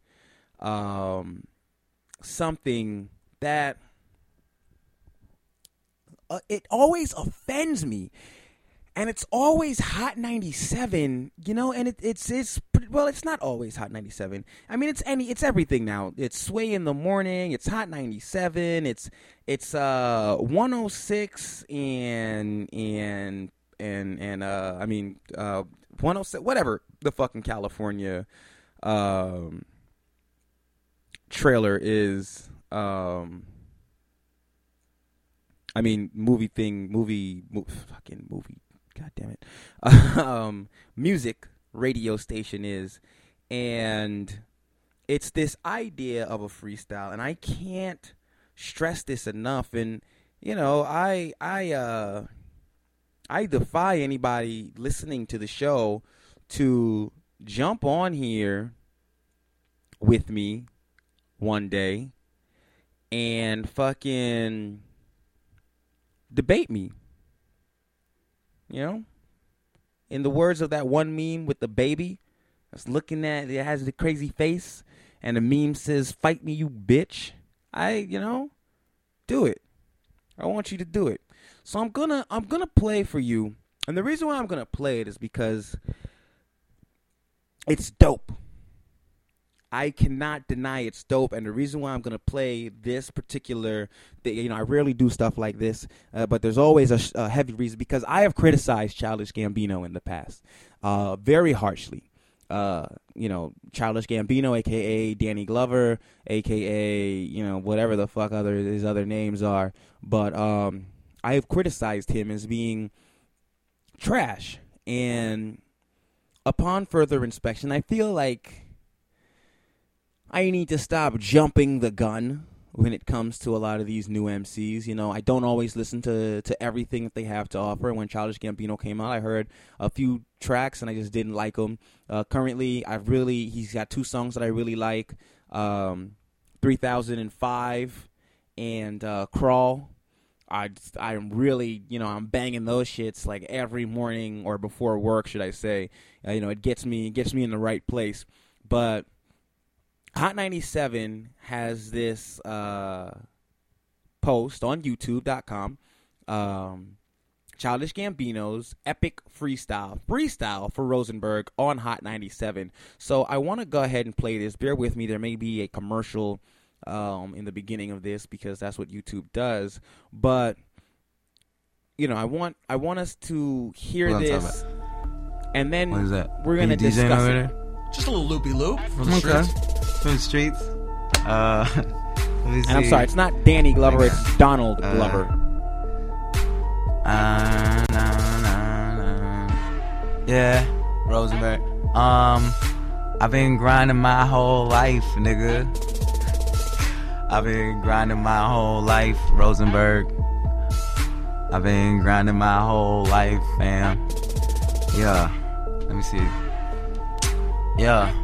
something that it always offends me. And it's always Hot 97, you know, and it's not always Hot 97. I mean, it's everything now. It's Sway in the Morning, it's Hot 97, it's 106 and 106, whatever the fucking California trailer is. Movie. God damn it. Music radio station is, and it's this idea of a freestyle, and I can't stress this enough. And you know, I defy anybody listening to the show to jump on here with me one day and fucking debate me. You know, in the words of that one meme with the baby, that's looking at it, has the crazy face, and the meme says, "Fight me, you bitch." Do it. I want you to do it. So I'm gonna play for you, and the reason why I'm gonna play it is because it's dope. I cannot deny it's dope, and the reason why I'm going to play this particular thing, I rarely do stuff like this, but there's always a heavy reason, because I have criticized Childish Gambino in the past very harshly. Childish Gambino, a.k.a. Danny Glover, a.k.a., whatever the fuck his other names are, but I have criticized him as being trash, and upon further inspection, I feel like I need to stop jumping the gun when it comes to a lot of these new MCs. I don't always listen to everything that they have to offer. When Childish Gambino came out, I heard a few tracks and I just didn't like them. Currently, he's got 2 songs that I really like, 3005 and Crawl. I'm really, I'm banging those shits like every morning or before work, should I say. It gets me in the right place. But Hot 97 has this post on YouTube.com, Childish Gambino's epic freestyle for Rosenberg on Hot 97. So I want to go ahead and play this. Bear with me. There may be a commercial in the beginning of this because that's what YouTube does. But I want us to hear this, and then what is that? We're gonna discuss it. Just a little loopy loop from the streets. Let me see. And I'm sorry, it's not Danny Glover, it's Donald Glover. Yeah, Rosenberg. I've been grinding my whole life, nigga. I've been grinding my whole life, Rosenberg. I've been grinding my whole life, fam. Yeah. Let me see. Yeah.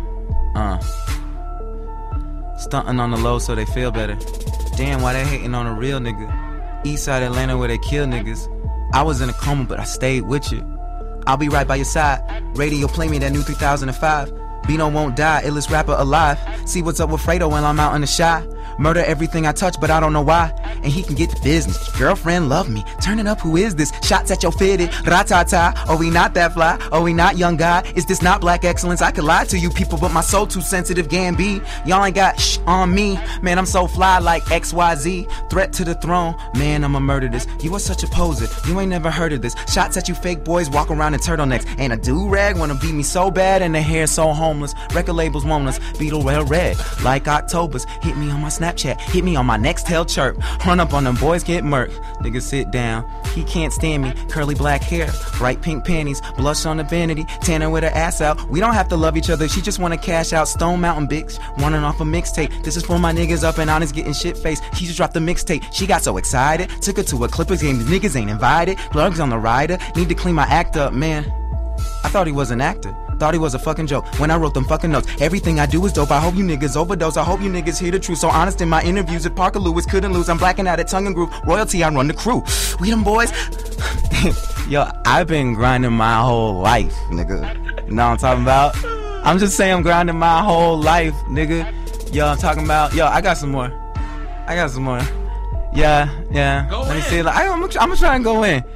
Stunting on the low so they feel better. Damn, why they hating on a real nigga? Eastside Atlanta where they kill niggas. I was in a coma, but I stayed with you. I'll be right by your side. Radio play me that new 3005. Bino won't die, illest rapper alive. See what's up with Fredo when I'm out in the shy. Murder everything I touch, but I don't know why. And he can get the business. Girlfriend love me. Turn it up, who is this? Shots at your fitted. Ratata. Are we not that fly? Are we not young guy? Is this not black excellence? I could lie to you people, but my soul too sensitive. Gambi. Y'all ain't got shh on me. Man, I'm so fly like XYZ. Threat to the throne. Man, I'ma murder this. You are such a poser. You ain't never heard of this. Shots at you fake boys walk around in turtlenecks. And a do-rag wanna beat me so bad and the hair so homeless. Record labels want us. Beetle well red. Like October's. Hit me on my Snapchat. Hit me on my next tail chirp. Run up on them boys, get murked. Nigga sit down. He can't stand me. Curly black hair. Bright pink panties. Blush on the vanity. Tanner with her ass out. We don't have to love each other. She just wanna cash out. Stone Mountain bitch. Running off a mixtape. This is for my niggas up and honest getting shit faced. She just dropped the mixtape. She got so excited. Took her to a Clippers game. These niggas ain't invited. Plugs on the rider. Need to clean my act up, man. I thought he was an actor. Thought he was a fucking joke when I wrote them fucking notes. Everything I do is dope. I hope you niggas overdose. I hope you niggas hear the truth. So honest in my interviews. If Parker Lewis couldn't lose, I'm blacking out at Tongue and Groove. Royalty, I run the crew. We them boys. Yo, I've been grinding my whole life, nigga. You know what I'm talking about? I'm just saying I'm grinding my whole life, nigga. Yo, I'm talking about. Yo, I got some more. Yeah. Let me see. I'm gonna try and go in.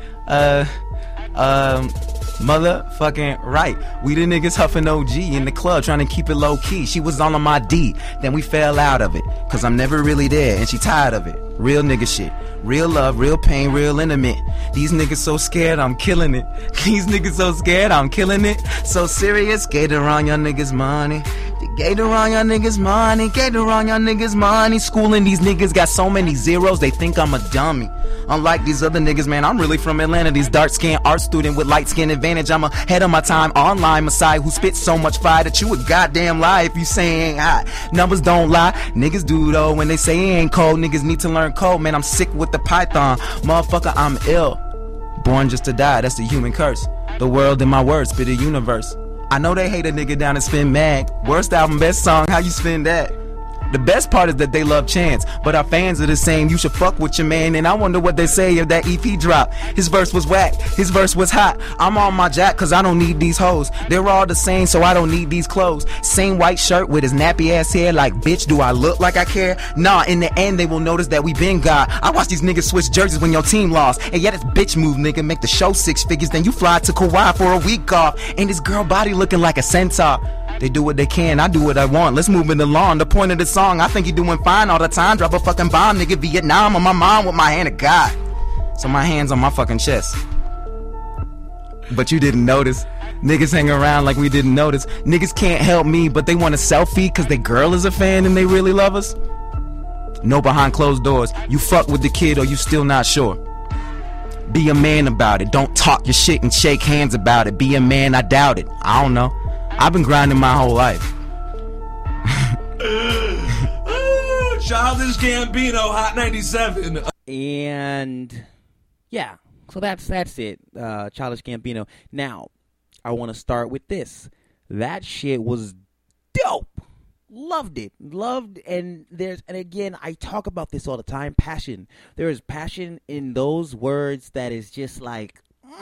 Motherfucking right. We the niggas huffing OG in the club trying to keep it low key. She was all on my D, then we fell out of it. Cause I'm never really there and she tired of it. Real nigga shit. Real love, real pain, real intimate. These niggas so scared, I'm killing it. These niggas so scared, I'm killing it. So serious, gator on your niggas money. Gator on your niggas money. Gator on your niggas money. Schooling these niggas got so many zeros, they think I'm a dummy. Unlike these other niggas, man, I'm really from Atlanta. These dark-skinned art student with light-skin advantage. I'm ahead of my time, online messiah who spits so much fire that you a goddamn lie if you say ain't hot. Numbers don't lie, niggas do though. When they say it ain't cold, niggas need to learn code. Man, I'm sick with the python, motherfucker, I'm ill. Born just to die, that's the human curse. The world in my words, spit a universe. I know they hate a nigga down and spin mag. Worst album, best song, how you spin that? The best part is that they love Chance, but our fans are the same. You should fuck with your man, and I wonder what they say if that EP drop. His verse was whack, his verse was hot. I'm on my jack cause I don't need these hoes. They're all the same, so I don't need these clothes. Same white shirt with his nappy ass hair, like bitch, do I look like I care? Nah, in the end they will notice that we been God. I watch these niggas switch jerseys when your team lost. And yeah, that's bitch move, nigga, make the show 6 figures, then you fly to Kauai for a week off. And this girl body looking like a centaur. They do what they can, I do what I want. Let's move it along. The point of the song, I think he doing fine all the time. Drop a fucking bomb, nigga, Vietnam on my mom with my hand of God. So my hand's on my fucking chest. But you didn't notice. Niggas hang around like we didn't notice. Niggas can't help me, but they want a selfie cause their girl is a fan and they really love us. No behind closed doors. You fuck with the kid or you still not sure. Be a man about it. Don't talk your shit and shake hands about it. Be a man, I doubt it. I don't know. I've been grinding my whole life. Childish Gambino, Hot 97. And yeah, so that's it. Childish Gambino. Now, I want to start with this. That shit was dope. Loved it. And again, I talk about this all the time. Passion. There is passion in those words that is just like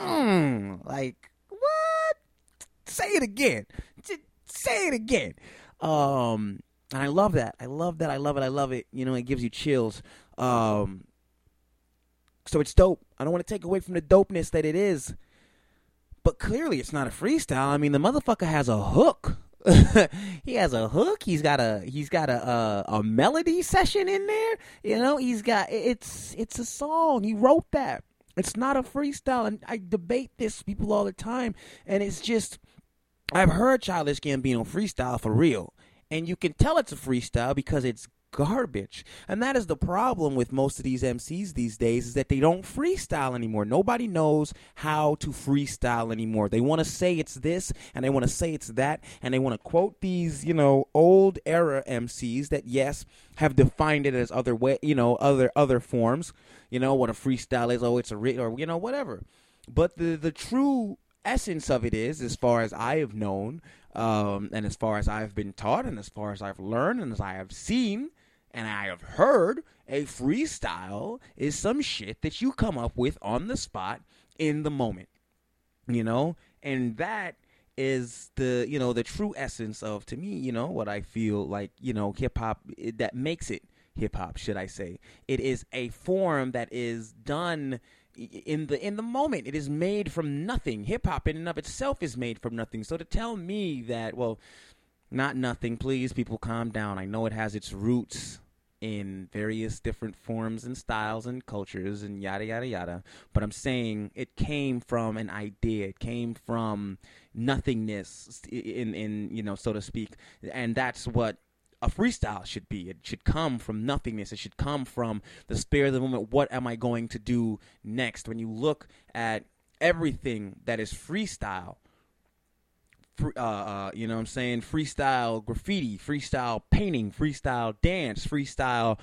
what? Say it again. Just say it again. And I love that. I love it. You know, it gives you chills. So it's dope. I don't want to take away from the dopeness that it is. But clearly it's not a freestyle. I mean, the motherfucker has a hook. He has a hook. He's got a melody session in there. You know, it's a song. He wrote that. It's not a freestyle. And I debate this with people all the time. And it's just, I've heard Childish Gambino freestyle for real. And you can tell it's a freestyle because it's garbage. And that is the problem with most of these MCs these days, is that they don't freestyle anymore. Nobody knows how to freestyle anymore. They want to say it's this and they want to say it's that, and they want to quote these, you know, old era MCs that, yes, have defined it as other way, you know, other forms. You know what a freestyle is? Oh, it's a or you know, whatever. But the true essence of it is, as far as I have known, and as far as I've been taught, and as far as I've learned, and as I have seen, and I have heard, a freestyle is some shit that you come up with on the spot in the moment, you know? And that is the, you know, the true essence of, to me, you know, what I feel like, you know, hip-hop, that makes it hip-hop, should I say. It is a form that is done in the moment. It is made from nothing. Hip-hop in and of itself is made from nothing. So to tell me that, well, not nothing, please, people calm down. I know it has its roots in various different forms and styles and cultures and yada, yada, yada. But I'm saying it came from an idea. It came from nothingness, in you know, so to speak. And that's what a freestyle should be. It should come from nothingness. It should come from the spur of the moment. What am I going to do next? When you look at everything that is freestyle, you know what I'm saying? Freestyle graffiti, freestyle painting, freestyle dance, freestyle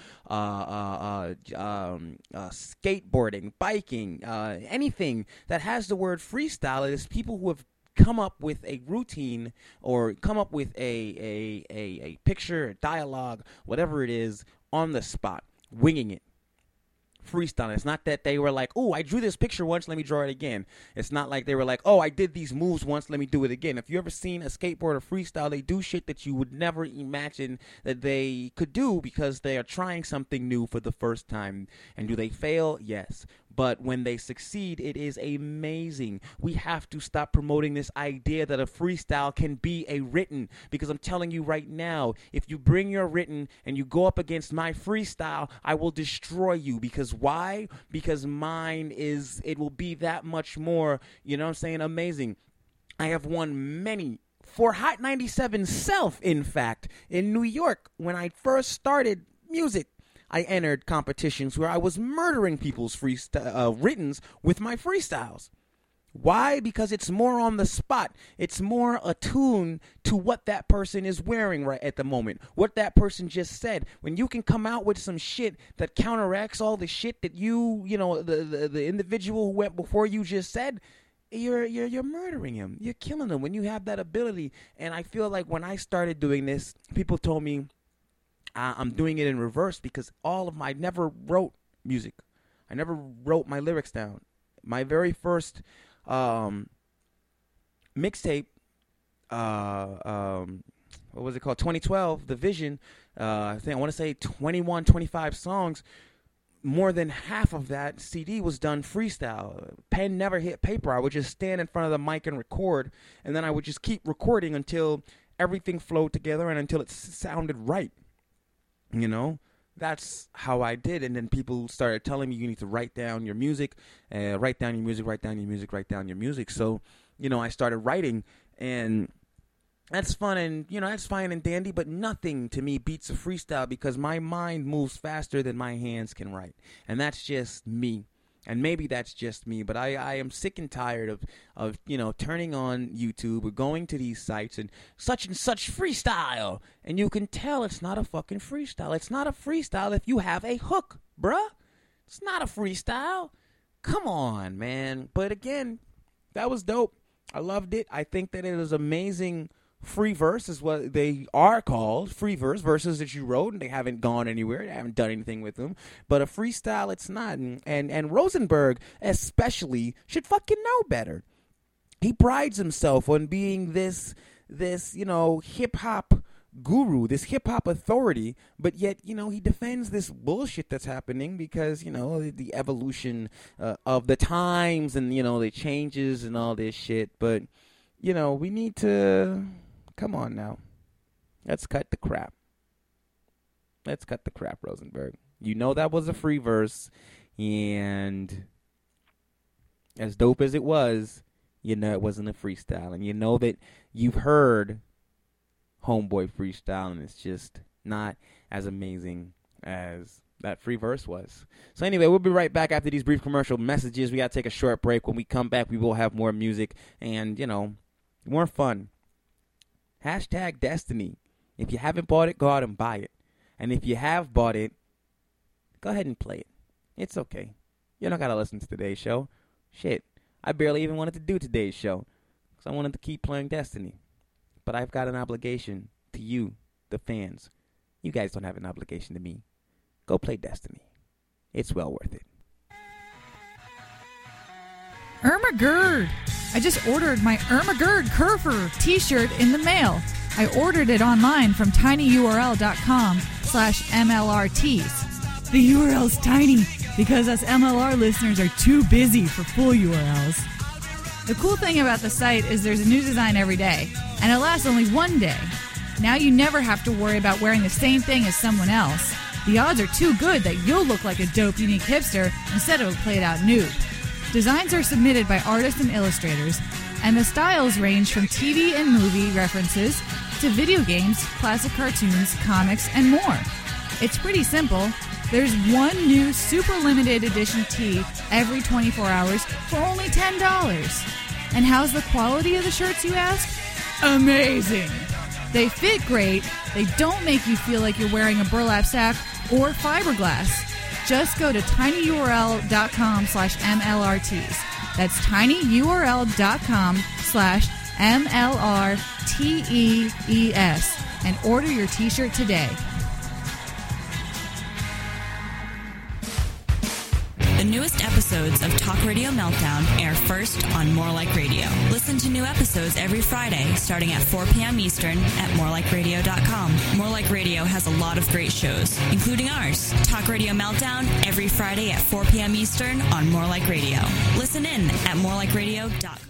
skateboarding, biking, anything that has the word freestyle, it is people who have come up with a routine or come up with a picture, a dialogue, whatever it is, on the spot, winging it. Freestyle. It's not that they were like, oh, I drew this picture once, let me draw it again. It's not like they were like, oh, I did these moves once, let me do it again. If you ever seen a skateboarder freestyle, they do shit that you would never imagine that they could do because they are trying something new for the first time. And do they fail? Yes. But when they succeed, it is amazing. We have to stop promoting this idea that a freestyle can be a written. Because I'm telling you right now, if you bring your written and you go up against my freestyle, I will destroy you. Because why? Because mine is, it will be that much more, you know what I'm saying, amazing. I have won many, for Hot 97's self, in fact, in New York, when I first started music. I entered competitions where I was murdering people's writtens with my freestyles. Why? Because it's more on the spot. It's more attuned to what that person is wearing right at the moment. What that person just said. When you can come out with some shit that counteracts all the shit that you know, the individual who went before you just said, you're murdering him. You're killing him when you have that ability. And I feel like when I started doing this, people told me, I'm doing it in reverse because I never wrote music. I never wrote my lyrics down. My very first mixtape, what was it called? 2012, The Vision. I want to say 21, 25 songs. More than half of that CD was done freestyle. Pen never hit paper. I would just stand in front of the mic and record, and then I would just keep recording until everything flowed together and until it sounded right. You know, that's how I did. And then people started telling me you need to write down your music, write down your music, write down your music, write down your music. So, you know, I started writing, and that's fun, and, you know, that's fine and dandy, but nothing to me beats a freestyle because my mind moves faster than my hands can write. And that's just me. And maybe that's just me, but I am sick and tired of, you know, turning on YouTube or going to these sites and such freestyle. And you can tell it's not a fucking freestyle. It's not a freestyle if you have a hook, bruh. It's not a freestyle. Come on, man. But again, that was dope. I loved it. I think that it was amazing. Free verse is what they are called. Free verses that you wrote, and they haven't gone anywhere. They haven't done anything with them. But a freestyle, it's not. And Rosenberg, especially, should fucking know better. He prides himself on being this you know, hip-hop guru, this hip-hop authority, but yet, you know, he defends this bullshit that's happening because, you know, the evolution of the times and, you know, the changes and all this shit. But, you know, we need to... Come on now. Let's cut the crap. Let's cut the crap, Rosenberg. You know that was a free verse, and as dope as it was, you know it wasn't a freestyle. And you know that you've heard Homeboy freestyle, and it's just not as amazing as that free verse was. So anyway, we'll be right back after these brief commercial messages. We got to take a short break. When we come back, we will have more music and, you know, more fun. Hashtag Destiny. If you haven't bought it, go out and buy it. And if you have bought it, go ahead and play it. It's okay. You don't got to listen to today's show. Shit. I barely even wanted to do today's show because I wanted to keep playing Destiny. But I've got an obligation to you, the fans. You guys don't have an obligation to me. Go play Destiny. It's well worth it. Irma Gerd. I just ordered my Irma Gerd Kerfer t-shirt in the mail. I ordered it online from tinyurl.com/MLRTs. The URL's tiny because us MLR listeners are too busy for full URLs. The cool thing about the site is there's a new design every day, and it lasts only one day. Now you never have to worry about wearing the same thing as someone else. The odds are too good that you'll look like a dope, unique hipster instead of a played-out noob. Designs are submitted by artists and illustrators, and the styles range from TV and movie references to video games, classic cartoons, comics, and more. It's pretty simple. There's one new super limited edition tee every 24 hours for only $10. And how's the quality of the shirts, you ask? Amazing! They fit great, they don't make you feel like you're wearing a burlap sack or fiberglass. Just go to tinyurl.com/MLRTs. That's tinyurl.com/MLRTEES and order your t-shirt today. The newest episodes of Talk Radio Meltdown air first on More Like Radio. Listen to new episodes every Friday starting at 4 p.m. Eastern at morelikeradio.com. More Like Radio has a lot of great shows, including ours. Talk Radio Meltdown every Friday at 4 p.m. Eastern on More Like Radio. Listen in at morelikeradio.com.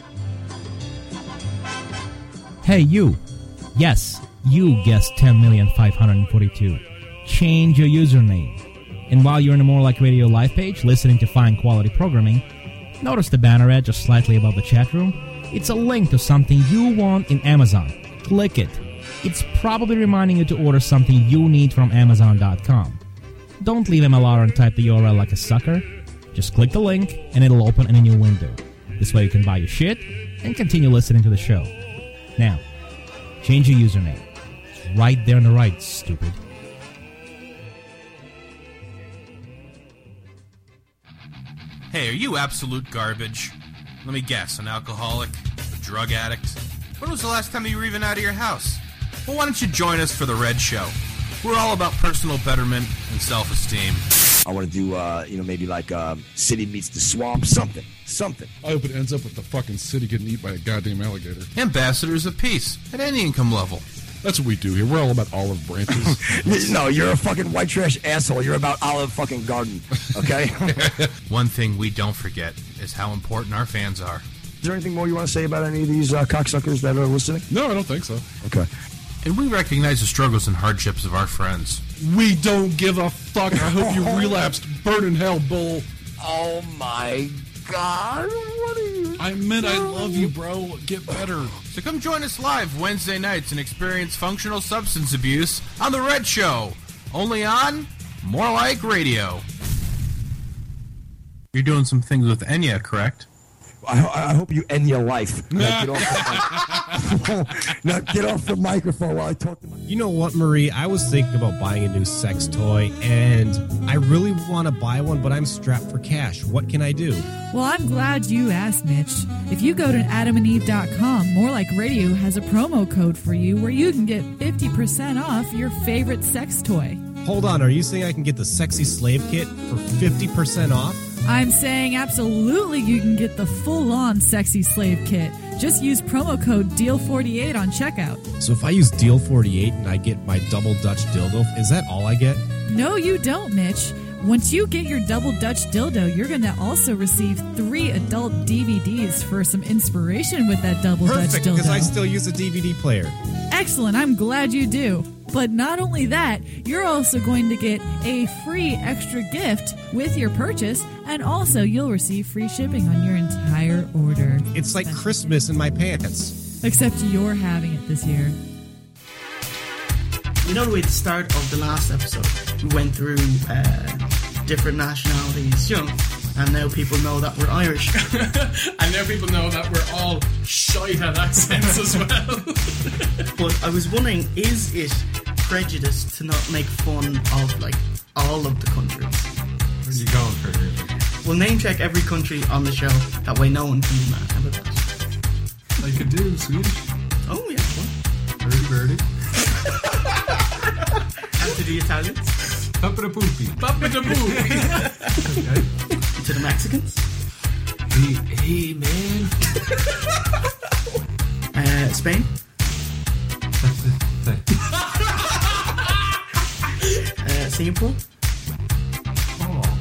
Hey, you. Yes, you guessed 10,542,000. Change your username. And while you're in the More Like Radio live page, listening to fine quality programming, notice the banner ad just slightly above the chat room? It's a link to something you want in Amazon. Click it. It's probably reminding you to order something you need from Amazon.com. Don't leave MLR and type the URL like a sucker. Just click the link and it'll open in a new window. This way you can buy your shit and continue listening to the show. Now, change your username. It's right there on the right, stupid. Hey, are you absolute garbage? Let me guess, an alcoholic? A drug addict? When was the last time you were even out of your house? Well, why don't you join us for The Red Show? We're all about personal betterment and self-esteem. I want to do, maybe like City Meets the Swamp, something. I hope it ends up with the fucking city getting eaten by a goddamn alligator. Ambassadors of peace at any income level. That's what we do here. We're all about olive branches. No, you're a fucking white trash asshole. You're about Olive fucking Garden, okay? One thing we don't forget is how important our fans are. Is there anything more you want to say about any of these cocksuckers that are listening? No, I don't think so. Okay. And we recognize the struggles and hardships of our friends. We don't give a fuck. I hope you relapsed. Burn in hell, bull. Oh, my God. What are you I meant I love you, bro. Get better. So come join us live Wednesday nights and experience functional substance abuse on The Red Show. Only on More Like Radio. You're doing some things with Enya, correct? I hope you end your life. Now get off the microphone while I talk to my... You know what, Marie? I was thinking about buying a new sex toy, and I really want to buy one, but I'm strapped for cash. What can I do? Well, I'm glad you asked, Mitch. If you go to adamandeve.com, More Like Radio has a promo code for you where you can get 50% off your favorite sex toy. Hold on, are you saying I can get the Sexy Slave Kit for 50% off? I'm saying absolutely you can get the full-on Sexy Slave Kit. Just use promo code DEAL48 on checkout. So if I use DEAL48 and I get my double Dutch dildo, is that all I get? No, you don't, Mitch. Once you get your double Dutch dildo, you're going to also receive 3 adult DVDs for some inspiration with that double Dutch dildo. Perfect, because I still use a DVD player. Excellent, I'm glad you do. But not only that, you're also going to get a free extra gift with your purchase, and also you'll receive free shipping on your entire order. It's like Christmas in my pants. Except you're having it this year. You know, at the start of the last episode, we went through different nationalities, you know, and now people know that we're Irish. And now people know that we're all shite at accents as well. But I was wondering, is it prejudice to not make fun of, like, all of the countries? Where's you going for here? We'll name check every country on the show. That way no one can be mad. How about that? I could do Swedish. Oh, yeah. What? Birdie. And to the Italians? Papa da poopy. Papa da poopy. Okay. To the Mexicans? Hey, man. Spain? Singapore? Oh.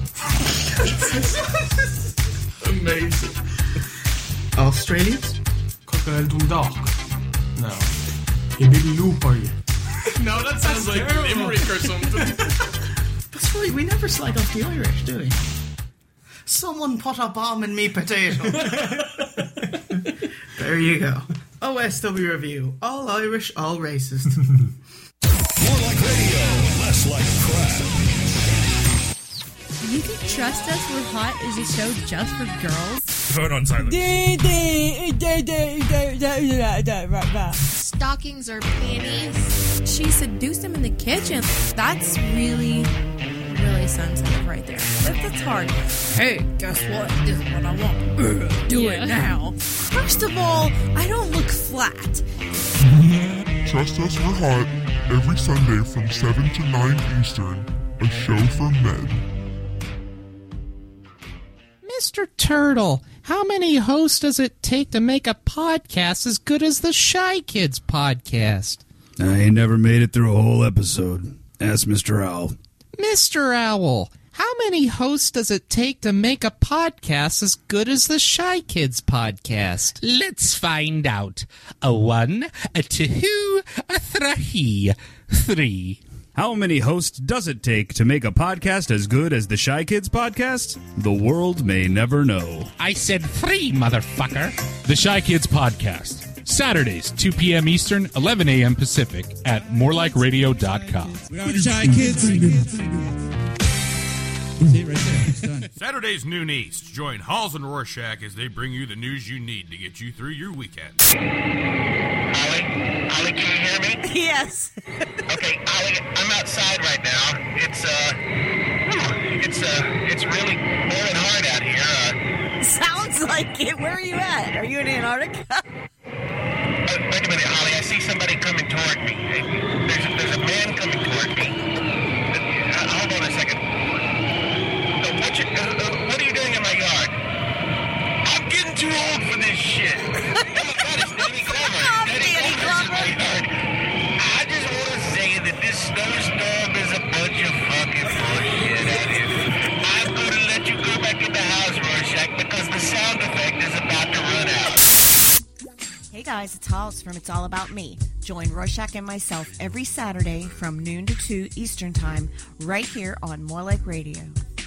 Amazing. Australians? Crocodile Dundalk. No. A big loop, are you? No, that sounds like Limerick or something. That's right, we never slag off the Irish, do we? Someone put a bomb in me potato. There you go. OSW review. All Irish, all racist. More like radio, less like crap. You Can Trust Us We're Hot is a show just for girls. Vote on silence. Stockings or panties. She seduced him in the kitchen. That's really sensitive right there. That's hard. Hey, guess what? This is what I want. Do it now. First of all, I don't look flat. Trust Us We're Hot, every Sunday from 7 to 9 Eastern, a show for men. Mr. Turtle, how many hosts does it take to make a podcast as good as the Shy Kids podcast? I ain't never made it through a whole episode. Ask Mr. Owl. Mr. Owl, how many hosts does it take to make a podcast as good as the Shy Kids podcast? Let's find out. A 1, a 2, a 3. How many hosts does it take to make a podcast as good as the Shy Kids podcast? The world may never know. I said 3, motherfucker. The Shy Kids podcast. Saturdays, 2 p.m. Eastern, 11 a.m. Pacific at morelikeradio.com. We are the Shy Kids. See, right there. It's done. Saturdays noon East. Join Halls and Rorschach as they bring you the news you need to get you through your weekend. Ollie, can you hear me? Yes. Okay, Ollie, I'm outside right now. It's really blowing hard out here. Sounds like it. Where are you at? Are you in Antarctica? Wait a minute, Ollie. I see somebody coming toward me. There's a man coming toward me. guys, it's Hollis from It's All About Me. Join Rorschach and myself every Saturday from noon to 2 Eastern Time right here on More Like Radio.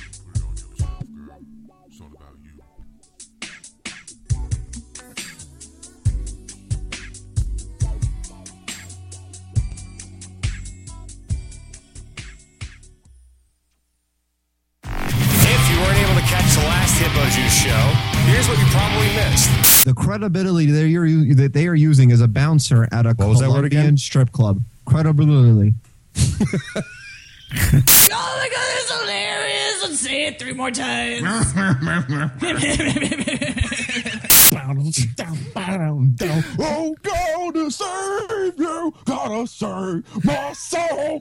Hippo Juice Show. Here's what you probably missed. The credibility that they are using as a bouncer at a Colombian strip club. Credibility. Oh my god, it's hilarious! Let's say it 3 more times. Oh, gotta save you, gotta save my soul.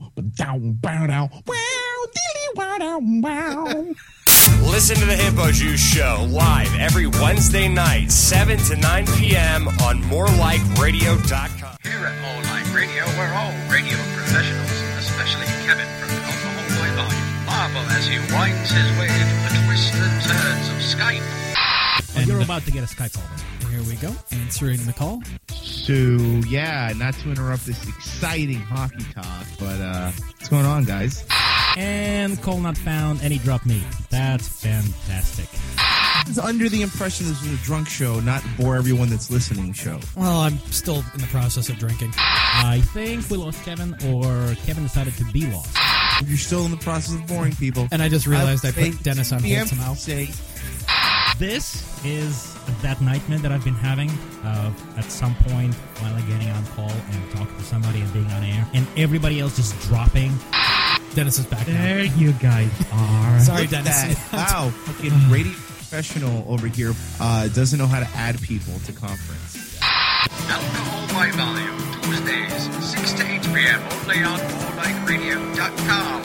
Listen to the Hippo Juice Show live every Wednesday night, 7 to 9 p.m. on morelikeradio.com. Here at More Like Radio, we're all radio professionals, especially Kevin from Alcohol Boy Volume. Marvel as he winds his way through the twists and turns of Skype. And you're about to get a Skype call. Here we go. Answering the call. So, yeah, not to interrupt this exciting hockey talk, but what's going on, guys? And call not found, and he dropped me. That's fantastic. I was under the impression this was a drunk show, not bore everyone that's listening show. Well, I'm still in the process of drinking. I think we lost Kevin, or Kevin decided to be lost. You're still in the process of boring people. And I just realized I put Dennis on hold somehow. This is that nightmare that I've been having of at some point finally getting on call and talking to somebody and being on air, and everybody else just dropping. Dennis is back now. There you guys are. Sorry, Dennis. Wow, fucking radio professional over here doesn't know how to add people to conference. Alcohol by Volume, Tuesdays, 6 to 8 p.m. only on morelikeradio.com.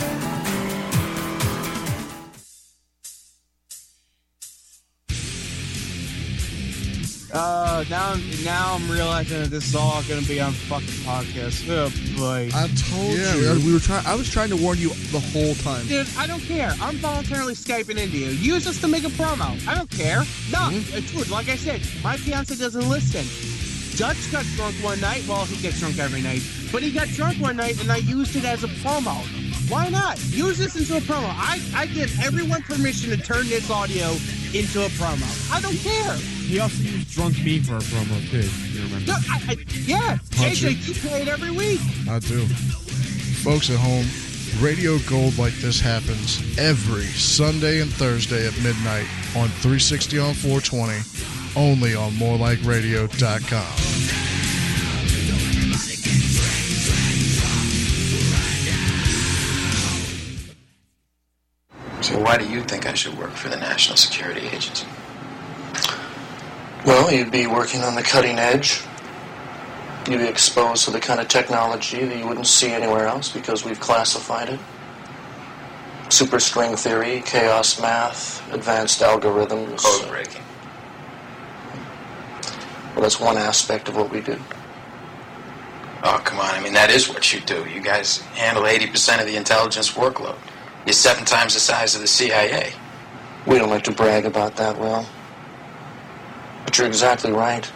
Now I'm realizing that this is all going to be on fucking podcast. Oh boy! I told you. I was trying to warn you the whole time. Dude, I don't care. I'm voluntarily Skyping into you. Use us to make a promo. I don't care. No, dude. Like I said, my fiance doesn't listen. Dutch got drunk one night. Well, he gets drunk every night, but he got drunk one night, and I used it as a promo. Why not? Use this into a promo. I give everyone permission to turn this audio into a promo. I don't care. He also used Drunk Me for a promo, too. You remember? No, yeah. JJ, you play it every week. I do. Folks at home, Radio Gold like this happens every Sunday and Thursday at midnight on 360 on 420, only on morelikeradio.com. So why do you think I should work for the National Security Agency? Well, you'd be working on the cutting edge. You'd be exposed to the kind of technology that you wouldn't see anywhere else because we've classified it. Superstring theory, chaos math, advanced algorithms. Code breaking. Well, that's one aspect of what we do. Oh, come on. I mean, that is what you do. You guys handle 80% of the intelligence workload. You're 7 times the size of the CIA. We don't like to brag about that, Will. But you're exactly right.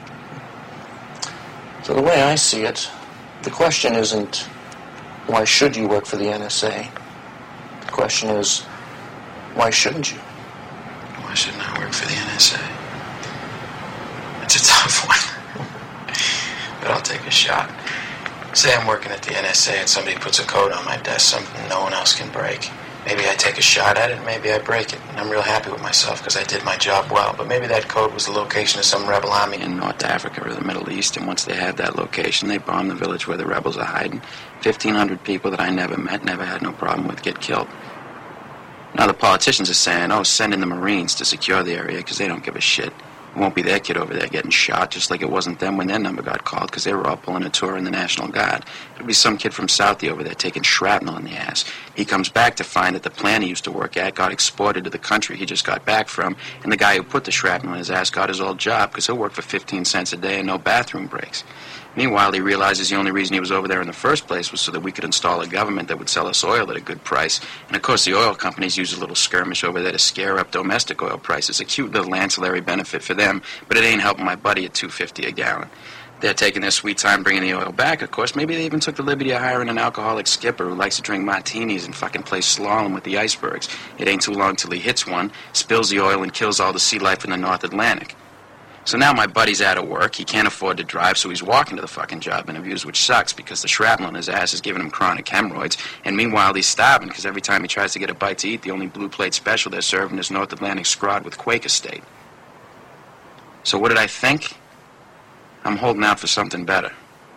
So the way I see it, the question isn't, why should you work for the NSA? The question is, why shouldn't you? Why shouldn't I work for the NSA? It's a tough one. But I'll take a shot. Say I'm working at the NSA and somebody puts a code on my desk, something no one else can break. Maybe I take a shot at it, and maybe I break it. And I'm real happy with myself because I did my job well. But maybe that code was the location of some rebel army in North Africa or the Middle East. And once they had that location, they bombed the village where the rebels are hiding. 1,500 people that I never met, never had no problem with, get killed. Now the politicians are saying, oh, send in the Marines to secure the area because they don't give a shit. It won't be their kid over there getting shot, just like it wasn't them when their number got called, because they were all pulling a tour in the National Guard. It'll be some kid from Southie over there taking shrapnel in the ass. He comes back to find that the plant he used to work at got exported to the country he just got back from, and the guy who put the shrapnel in his ass got his old job, because he'll work for 15 cents a day and no bathroom breaks. Meanwhile, he realizes the only reason he was over there in the first place was so that we could install a government that would sell us oil at a good price. And, of course, the oil companies use a little skirmish over there to scare up domestic oil prices, a cute little ancillary benefit for them. them, but it ain't helping my buddy at $2.50 a gallon. They're taking their sweet time bringing the oil back, of course. Maybe they even took the liberty of hiring an alcoholic skipper who likes to drink martinis and fucking play slalom with the icebergs. It ain't too long till he hits one, spills the oil, and kills all the sea life in the North Atlantic. So now my buddy's out of work. He can't afford to drive, so he's walking to the fucking job interviews, which sucks because the shrapnel in his ass is giving him chronic hemorrhoids. And meanwhile, he's starving because every time he tries to get a bite to eat, the only blue plate special they're serving is North Atlantic scrod with Quaker State. So what did I think? I'm holding out for something better.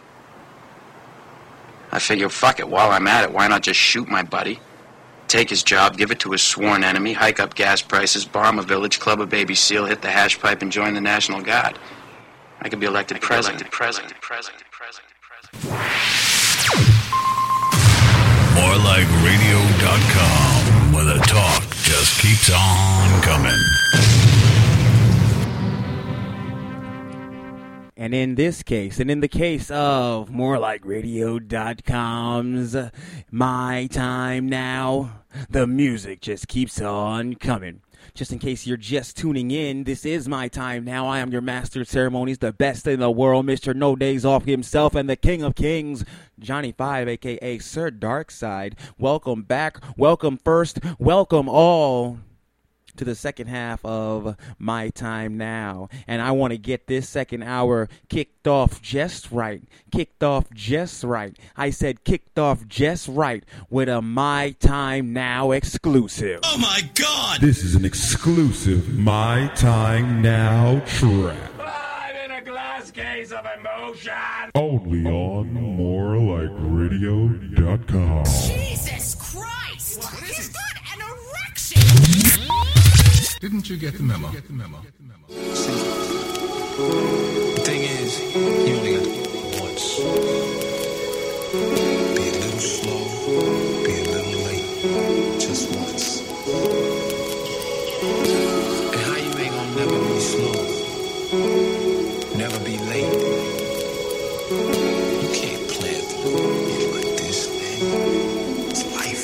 I figure, fuck it, while I'm at it, why not just shoot my buddy, take his job, give it to his sworn enemy, hike up gas prices, bomb a village, club a baby seal, hit the hash pipe, and join the National Guard. I could be elected president. MoreLikeRadio.com, where the talk just keeps on coming. And in this case, and in the case of MoreLikeRadio.com's My Time Now, the music just keeps on coming. Just in case you're just tuning in, this is My Time Now. I am your master of ceremonies, the best in the world, Mr. No Days Off himself, and the King of Kings, Johnny 5, a.k.a. Sir Darkside. Welcome back, welcome first, welcome all to the second half of My Time Now. And I want to get this second hour kicked off just right. I said kicked off just right with a My Time Now exclusive. Oh my God! This is an exclusive My Time Now track. I'm in a glass case of emotion. Only on MoreLikeRadio.com. Jesus Christ! He's got an erection! Didn't you get the memo? The thing is, you only got to do it once. Be a little slow, be a little late, just once. And how you ain't gonna never be slow, never be late. You can't plan through it like this, man. It's life.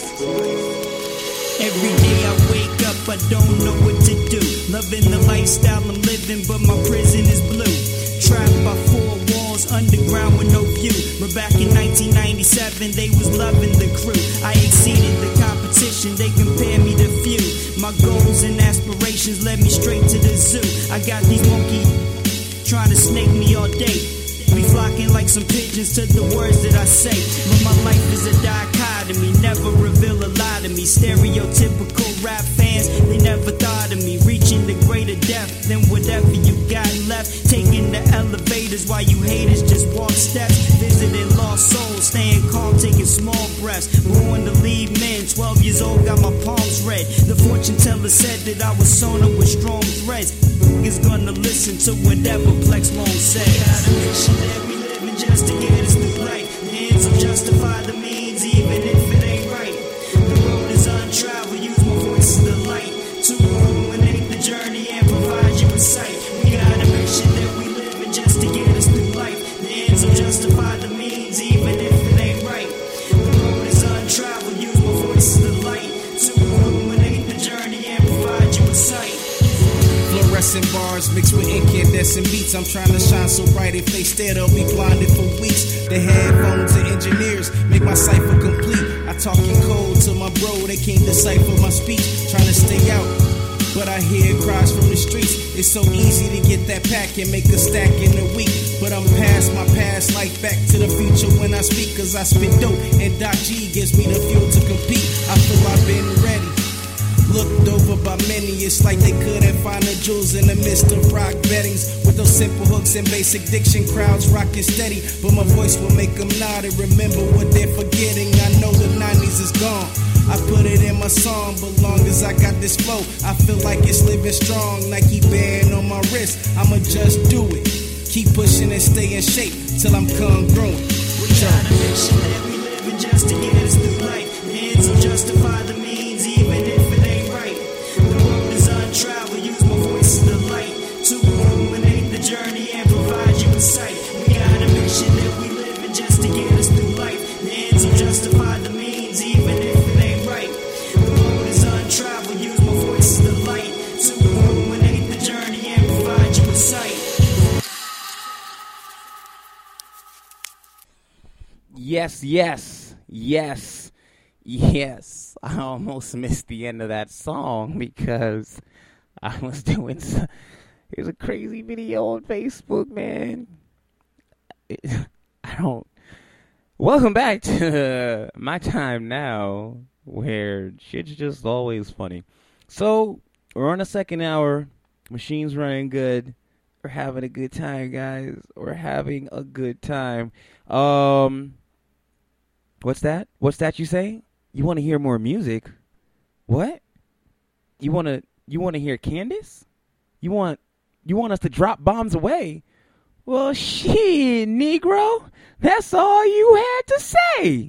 Every day I wake up, I don't know what to do. Loving the lifestyle I'm living, but my prison is blue. Trapped by four walls, underground with no view. But back in 1997, they was loving the crew. I exceeded the competition, they compare me to few. My goals and aspirations led me straight to the zoo. I got these monkeys trying to snake me all day. Be flocking like some pigeons to the words that I say. But my life is a dichotomy, never reveal a lie to me. Stereotypical rap fans, they never thought of me. Reaching the greater depth than whatever you got left. Taking the elevators while you haters just walk steps. Visiting lost souls, staying calm, taking small breaths. Born to lead men, 12 years old, got my palms red. The fortune teller said that I was sewn up with strong threads. Is gonna listen to whatever Plex Long says. Got a mission that we living just to get us through life. The ends will justify the means, even if it ain't right. The road is untraveled, use my voice as the light to illuminate the journey and provide you a sight. We got a mission that we living just to get us through life. The ends will justify the means, even if it ain't right. The road is untraveled, use my voice as the light to illuminate the journey and provide you a sight. Fluorescent bars mixed with incandescent beats. I'm trying to shine so bright if they stare they'll be blinded for weeks. The headphones and engineers make my cipher complete. I talk in code to my bro, they can't decipher my speech. Trying to stay out, but I hear cries from the streets. It's so easy to get that pack and make a stack in a week. But I'm past my past life, back to the future when I speak. Cause I spit dope and Doc G gives me the fuel to compete. I feel I've been ready, looked over by many, it's like they couldn't find the jewels in the midst of rock beddings. With those simple hooks and basic diction, crowds rockin' steady. But my voice will make them nod and remember what they're forgetting. I know the 90s is gone, I put it in my song. But long as I got this flow, I feel like it's living strong. Nike band on my wrist, I'ma just do it. Keep pushing and stay in shape till I'm congruent. We got a mission that we living just to get us through life. The ends will justify the means, even if it ain't right. The road is untraveled, use my voice as the light to illuminate the journey and provide you a sight. We got a mission that we living just to get us through life. The ends will justify the means, even if it ain't right. The road is untraveled, use my voice as the light to illuminate the journey and provide you a sight. Yes. I almost missed the end of that song because I was doing there's a crazy video on Facebook, man. Welcome back to My Time Now, where shit's just always funny. So, we're on the second hour. Machine's running good. We're having a good time, guys. We're having a good time. What's that? What's that you say? You want to hear more music? What? You want to hear Candace? You want us to drop bombs away? Well, shit, Negro. That's all you had to say.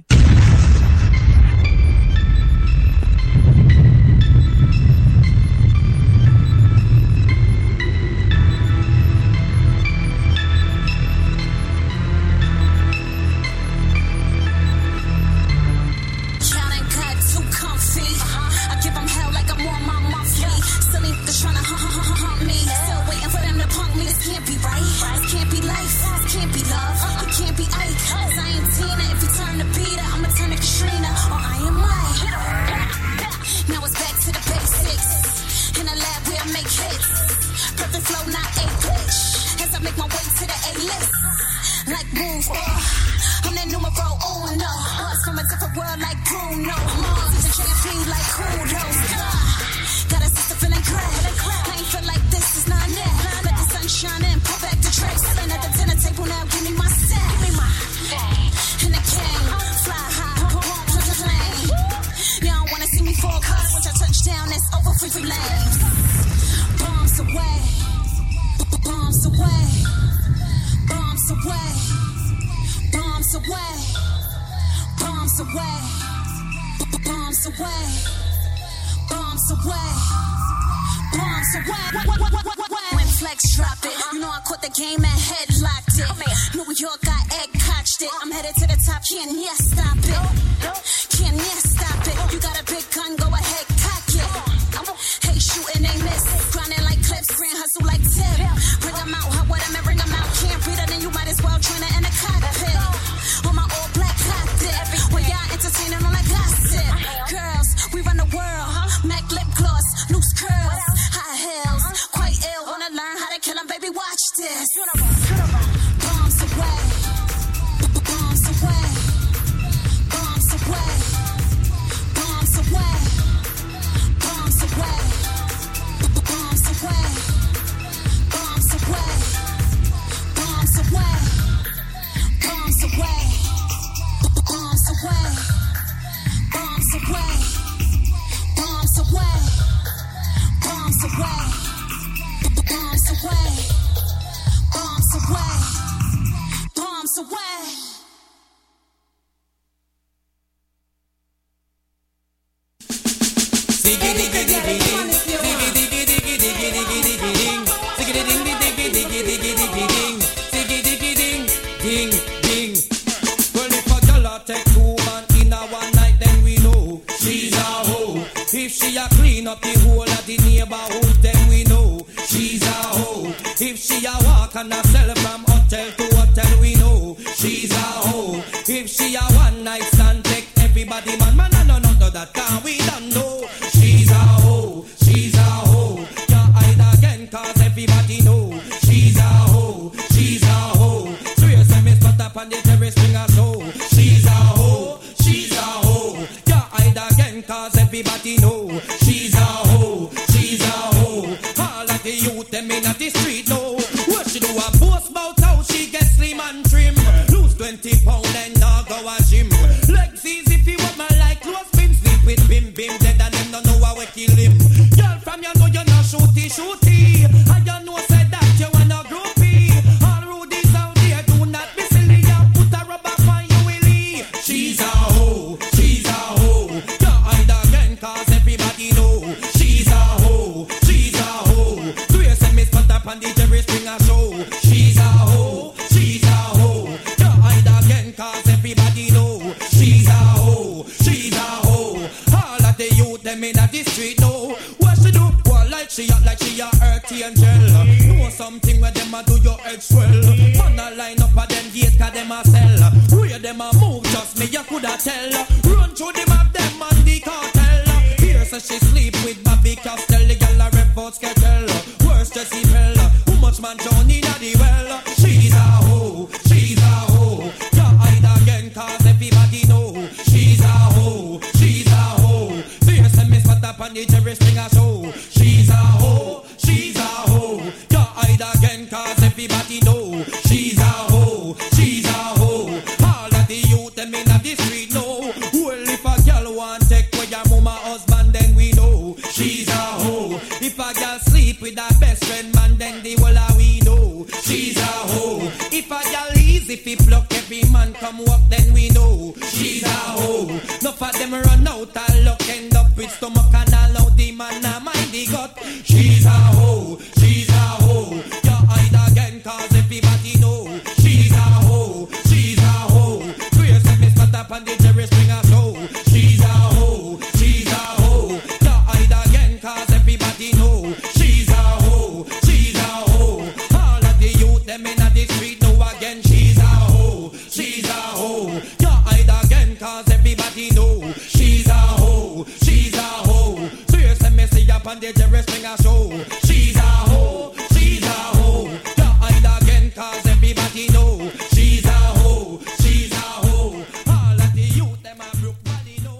Them in the street, no. What she do? What like she act like she a earth angel. No know something where them a do your head swell. Man a line up at them gate cause them a sell. Where them a move, just me you coulda tell. Run through the map, them and the cartel. Here so she sleep with Bobby Castell. The girl a rep out Skettle. Worse Jessie Pell. Who much man John in the well. She's a hoe, she's a hoe. You hide again cause everybody know. She's a hoe, she's a hoe. Fierce and miss what up on the Jerry Springer show. She's a hoe, she's a hoe. You hide again cause everybody know. She's a hoe, she's a hoe. All of the youth them in the street know. Well if a girl want take with your mama husband then we know. She's a hoe. If a girl sleep with her best friend man then the whole of we know. She's a hoe. If a girl easy fi pluck every man come walk then we know. She's a hoe. Enough of them run out and luck end up with stomach and allow the man a mind the gut. She's a hoe. She's a hoe. You hide again cause everybody know. She's a hoe. She's a hoe. Grace and Miss Patap and the Jerry Springer show. She's a hoe. She's a hoe. You hide again cause everybody know. She's a hoe. She's a hoe. All of the youth them in the street know again. She's a hoe. She's a hoe. You hide again cause everybody know. She's a hoe. She's a hoe. Grace and Miss Patap and the Jerry Springer show. She's a hoe. She's a hoe. You hide again cause everybody know. She's a hoe. She's a hoe. All of the youth them a broke body know.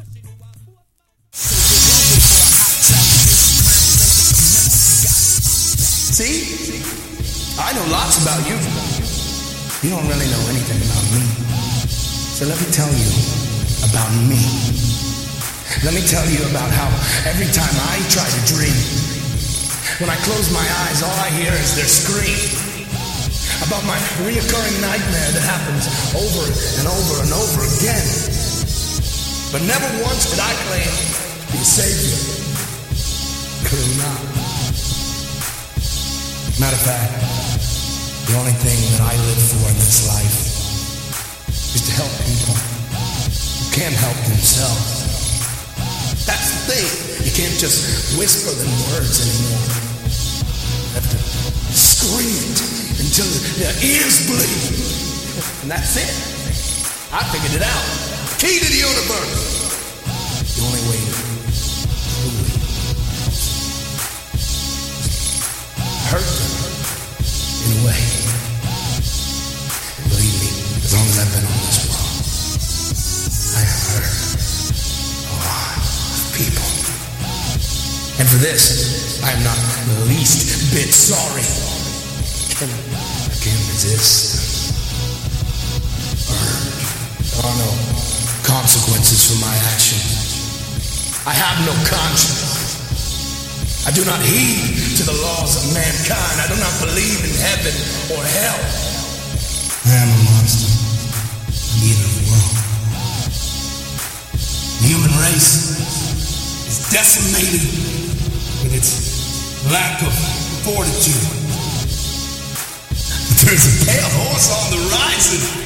See? I know lots about you. You don't really know anything about me. So let me tell you about me. Let me tell you about how every time I try to dream, when I close my eyes, all I hear is their scream. About my reoccurring nightmare that happens over and over and over again. But never once did I claim to be a savior. Clearly not. Matter of fact, the only thing that I live for in this life is to help people who can't help themselves. That's the thing. You can't just whisper them words anymore. You have to scream it until their ears bleed. And that's it. I figured it out. Key to the universe. The only way to truly hurt them in a way. Believe me, as long as I've been on this world, I have hurt a lot of people. And for this, I am not the least bit sorry. I can't resist. There are no consequences for my actions. I have no conscience. I do not heed to the laws of mankind. I do not believe in heaven or hell. I am a monster. I'm the end of the world. The human race is decimated with its lack of fortitude. There's a pale horse on the horizon.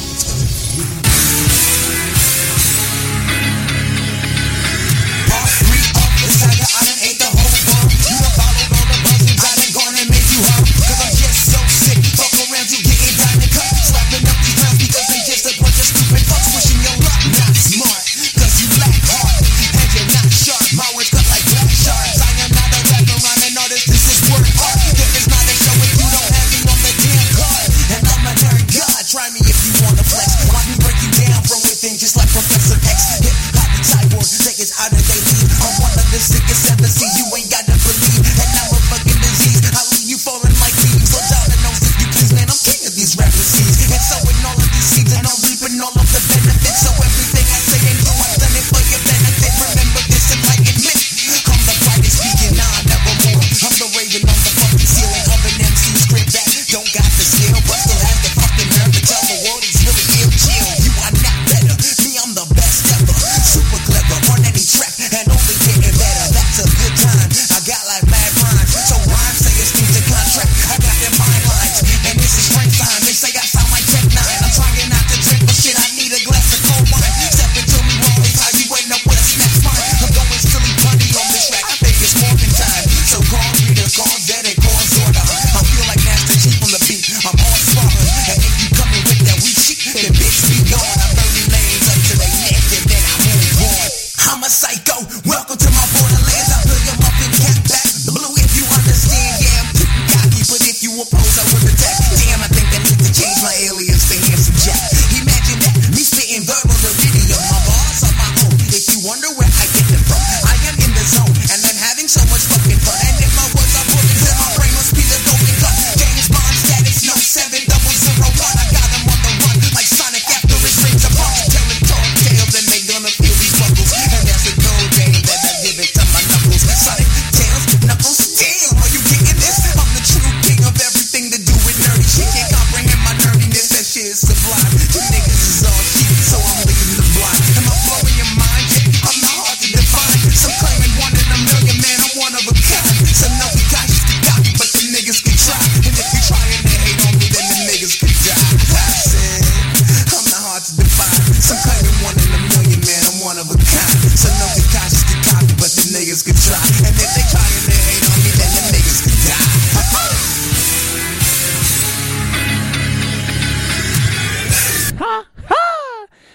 I done ate the whole world. You done followed all the buzzings. I done gone and made you hurt. Cause I'm just so sick. Fuck around, you getting down the cut. Slapping up these clowns because they just a bunch of stupid fucks. Wishing your luck. Not smart, cause you lack heart. And you're not sharp. My words cut like black shards. I am not a rapper, I'm an artist. This is word art. If it's not a show, if you don't have me on the damn card. And I'm a nerd god. Try me if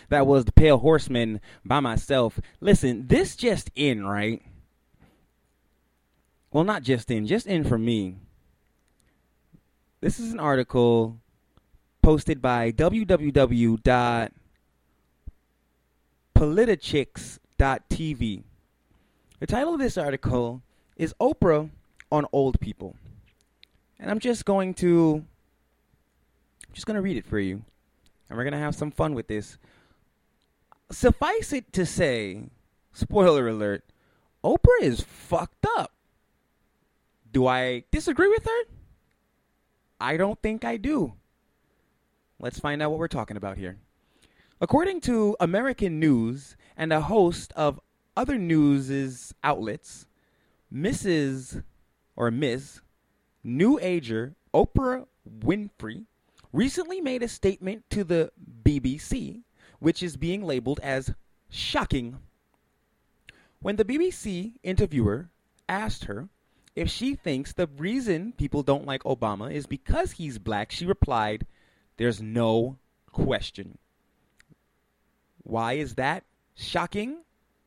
That was the Pale Horseman by myself. Listen, this just in, right? Well, not just in for me. This is an article posted by www.politichicks.tv. The title of this article is Oprah on Old People. And I'm just going to read it for you. And we're going to have some fun with this. Suffice it to say, spoiler alert, Oprah is fucked up. Do I disagree with her? I don't think I do. Let's find out what we're talking about here. According to American News and a host of other news outlets, Miss New Ager Oprah Winfrey recently made a statement to the BBC, which is being labeled as shocking. When the BBC interviewer asked her if she thinks the reason people don't like Obama is because he's black, she replied, "There's no question." Why is that shocking?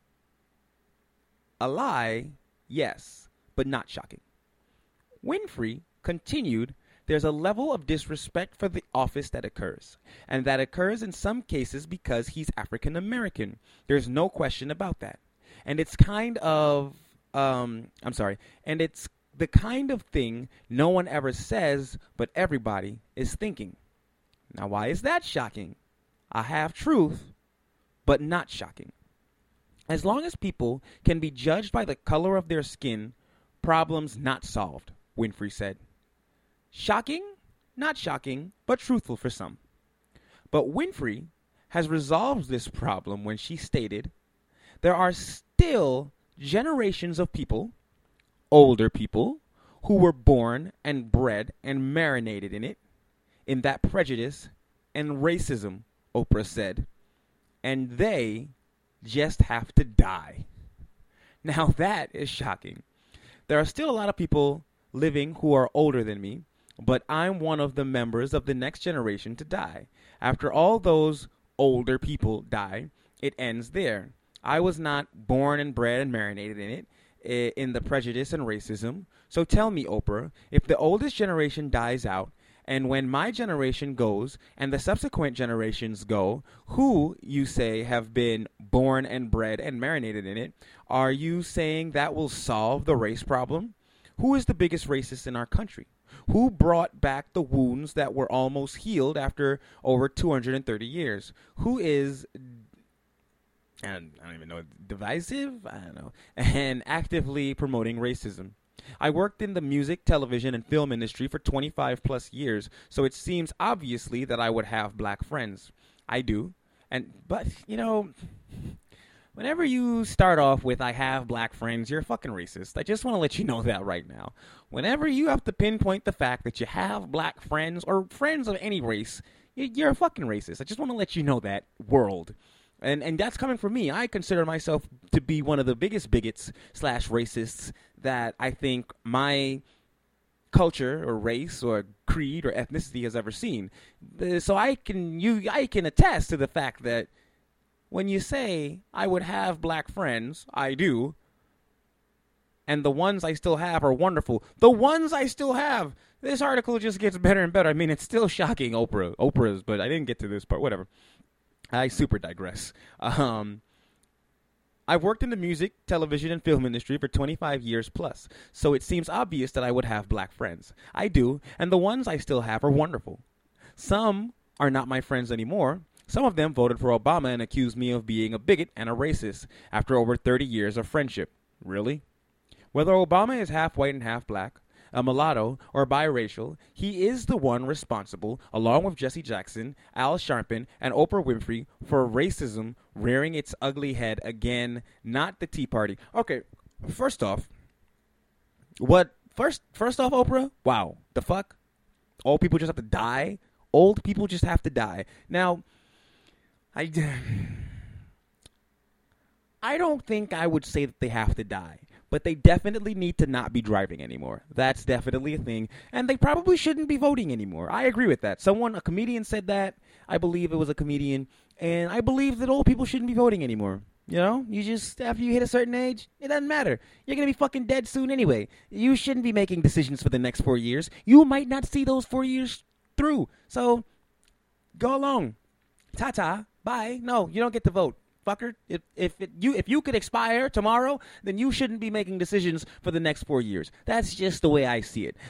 A lie, yes, but not shocking. Winfrey continued, "There's a level of disrespect for the office that occurs, and that occurs in some cases because he's African American. There's no question about that. And it's kind of, and it's the kind of thing no one ever says, but everybody is thinking." Now, why is that shocking? A half-truth, but not shocking. As long as people can be judged by the color of their skin, problems not solved, Winfrey said. Shocking? Not shocking, but truthful for some. But Winfrey has resolved this problem when she stated, "There are still generations of people, older people, who were born and bred and marinated in that prejudice and racism," Oprah said, "and they just have to die." Now that is shocking. There are still a lot of people living who are older than me, but I'm one of the members of the next generation to die. After all those older people die, it ends there. I was not born and bred and marinated in the prejudice and racism. So tell me, Oprah, if the oldest generation dies out, and when my generation goes and the subsequent generations go, who you say have been born and bred and marinated in it, are you saying that will solve the race problem? Who is the biggest racist in our country? Who brought back the wounds that were almost healed after over 230 years? Who is, and I don't even know, divisive? I don't know. And actively promoting racism. I worked in the music, television, and film industry for 25 plus years, so it seems obviously that I would have black friends. I do. But, you know, whenever you start off with "I have black friends," you're a fucking racist. I just want to let you know that right now. Whenever you have to pinpoint the fact that you have black friends or friends of any race, you're a fucking racist. I just want to let you know that, world. And that's coming from me. I consider myself to be one of the biggest bigots / racists that I think my culture or race or creed or ethnicity has ever seen. So I can attest to the fact that when you say I would have black friends, I do. And the ones I still have are wonderful. The ones I still have. This article just gets better and better. I mean, it's still shocking, Oprah's, but I didn't get to this part. Whatever. I super digress. I've worked in the music, television, and film industry for 25 years plus, so it seems obvious that I would have black friends. I do, and the ones I still have are wonderful. Some are not my friends anymore. Some of them voted for Obama and accused me of being a bigot and a racist after over 30 years of friendship. Really? Whether Obama is half white and half black, a mulatto, or biracial, he is the one responsible, along with Jesse Jackson, Al Sharpton, and Oprah Winfrey, for racism rearing its ugly head again, not the Tea Party. Okay, first off, Oprah? Wow, the fuck? Old people just have to die? Old people just have to die. Now, I don't think I would say that they have to die. but they definitely need to not be driving anymore. That's definitely a thing. And they probably shouldn't be voting anymore. I agree with that. A comedian said that. I believe it was a comedian. And I believe that old people shouldn't be voting anymore. You know, you just, after you hit a certain age, it doesn't matter. You're going to be fucking dead soon anyway. You shouldn't be making decisions for the next 4 years. You might not see those 4 years through. So, go along. Ta-ta. Bye. No, you don't get to vote. Fucker. If you could expire tomorrow, then you shouldn't be making decisions for the next 4 years. That's just the way I see it.